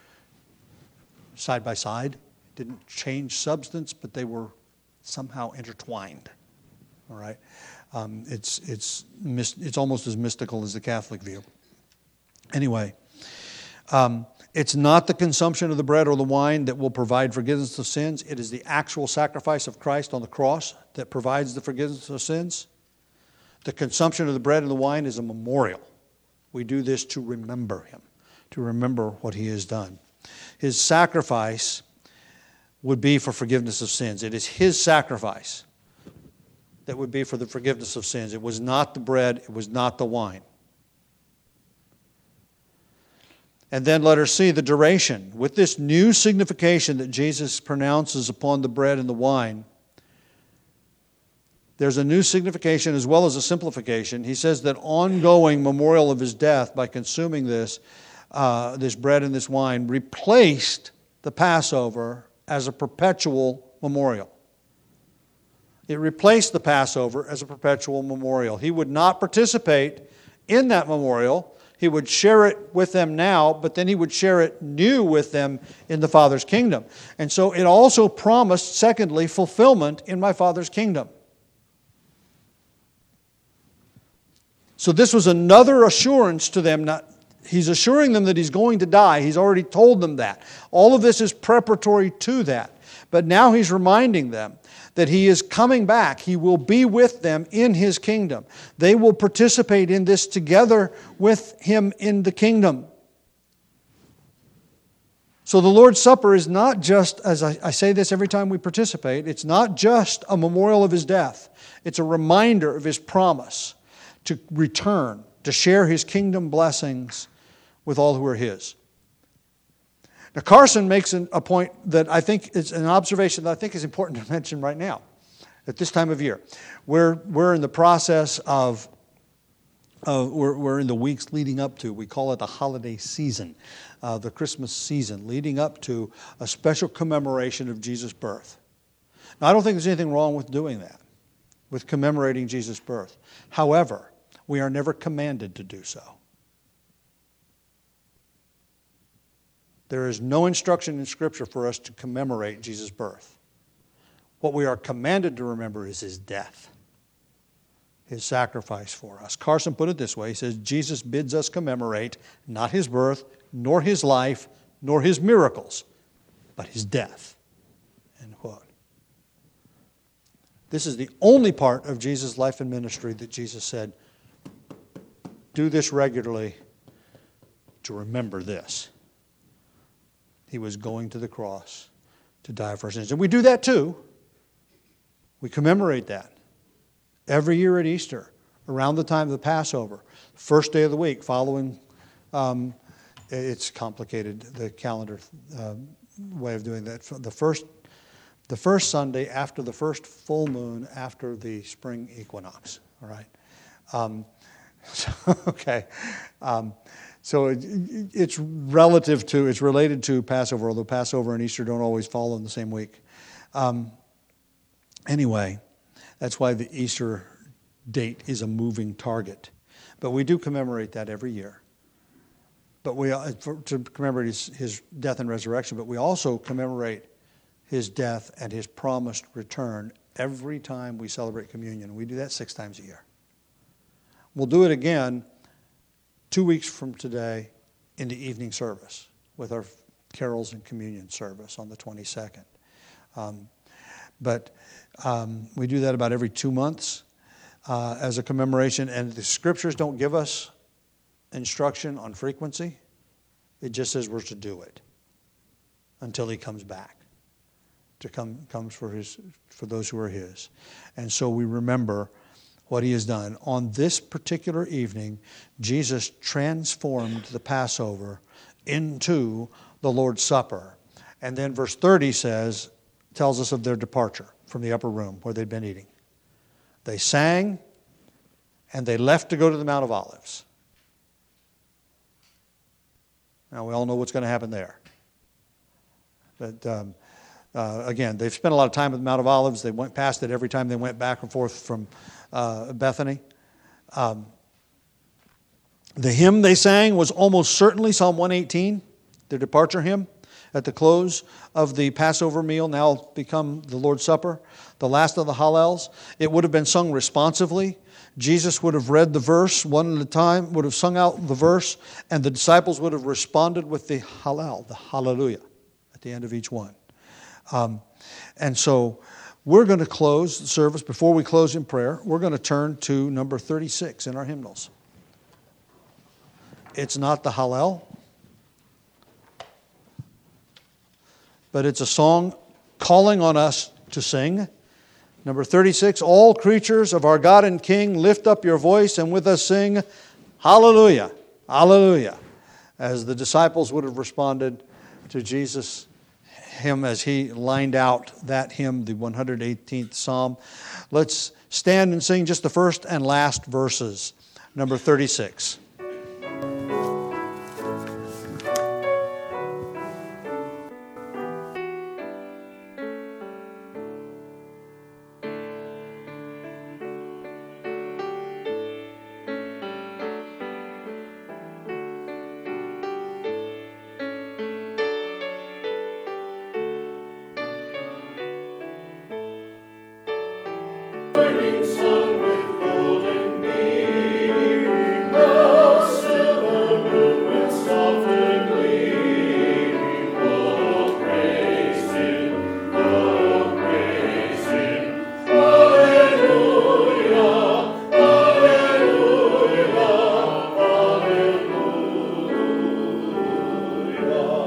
Speaker 4: side by side, didn't change substance, but they were somehow intertwined. All right, um, it's it's it's almost as mystical as the Catholic view. Anyway. Um, It's not the consumption of the bread or the wine that will provide forgiveness of sins. It is the actual sacrifice of Christ on the cross that provides the forgiveness of sins. The consumption of the bread and the wine is a memorial. We do this to remember him, to remember what he has done. His sacrifice would be for forgiveness of sins. It is his sacrifice that would be for the forgiveness of sins. It was not the bread, it was not the wine. And then let her see the duration. With this new signification that Jesus pronounces upon the bread and the wine, there's a new signification as well as a simplification. He says that ongoing memorial of his death by consuming this, uh, this bread and this wine replaced the Passover as a perpetual memorial. It replaced the Passover as a perpetual memorial. He would not participate in that memorial. He would share it with them now, but then he would share it new with them in the Father's kingdom. And so it also promised, secondly, fulfillment in my Father's kingdom. So this was another assurance to them. Not, he's assuring them that he's going to die. He's already told them that. All of this is preparatory to that. But now he's reminding them that he is coming back. He will be with them in his kingdom. They will participate in this together with him in the kingdom. So the Lord's Supper is not just, as I, I say this every time we participate, it's not just a memorial of his death. It's a reminder of his promise to return, to share his kingdom blessings with all who are his. Now Carson makes an, a point that I think is an observation that I think is important to mention right now, at this time of year. We're, we're in the process of, uh, we're, we're in the weeks leading up to, we call it the holiday season. Uh, the Christmas season, leading up to a special commemoration of Jesus' birth. Now, I don't think there's anything wrong with doing that, with commemorating Jesus' birth. However, we are never commanded to do so. There is no instruction in Scripture for us to commemorate Jesus' birth. What we are commanded to remember is his death, his sacrifice for us. Carson put it this way. He says, Jesus bids us commemorate not his birth, nor his life, nor his miracles, but his death. End quote. This is the only part of Jesus' life and ministry that Jesus said, do this regularly to remember this. He was going to the cross to die for our sins. And we do that too. We commemorate that every year at Easter, around the time of the Passover, first day of the week following um, it's complicated, the calendar uh, way of doing that. The first, the first Sunday after the first full moon after the spring equinox, all right? Um, so, okay. Um, so it, it's relative to, it's related to Passover, although Passover and Easter don't always fall in the same week. Um, anyway, that's why the Easter date is a moving target. But we do commemorate that every year. But we for, to commemorate his, his death and resurrection, but we also commemorate his death and his promised return every time we celebrate communion. We do that six times a year. We'll do it again two weeks from today in the evening service with our carols and communion service on the twenty-second. Um, but um, we do that about every two months uh, as a commemoration, and the scriptures don't give us instruction on frequency. It just says we're to do it until he comes back, to come comes for his for those who are his. And so we remember what he has done. On this particular evening, Jesus transformed the Passover into the Lord's Supper. And then verse thirty says, tells us of their departure from the upper room where they'd been eating. They sang and they left to go to the Mount of Olives. Now, we all know what's going to happen there. But um, uh, again, they've spent a lot of time at the Mount of Olives. They went past it every time they went back and forth from uh, Bethany. Um, the hymn they sang was almost certainly Psalm one eighteen, their departure hymn, at the close of the Passover meal, now become the Lord's Supper, the last of the Hallels. It would have been sung responsively. Jesus would have read the verse one at a time, would have sung out the verse, and the disciples would have responded with the Hallel, the Hallelujah, at the end of each one. Um, and so we're going to close the service. Before we close in prayer, we're going to turn to number thirty-six in our hymnals. It's not the Hallel, but it's a song calling on us to sing. Number thirty-six, all creatures of our God and King, lift up your voice and with us sing, Hallelujah, Hallelujah. As the disciples would have responded to Jesus' hymn as he lined out that hymn, the one hundred eighteenth Psalm. Let's stand and sing just the first and last verses. Number thirty-six.
Speaker 5: Hallelujah.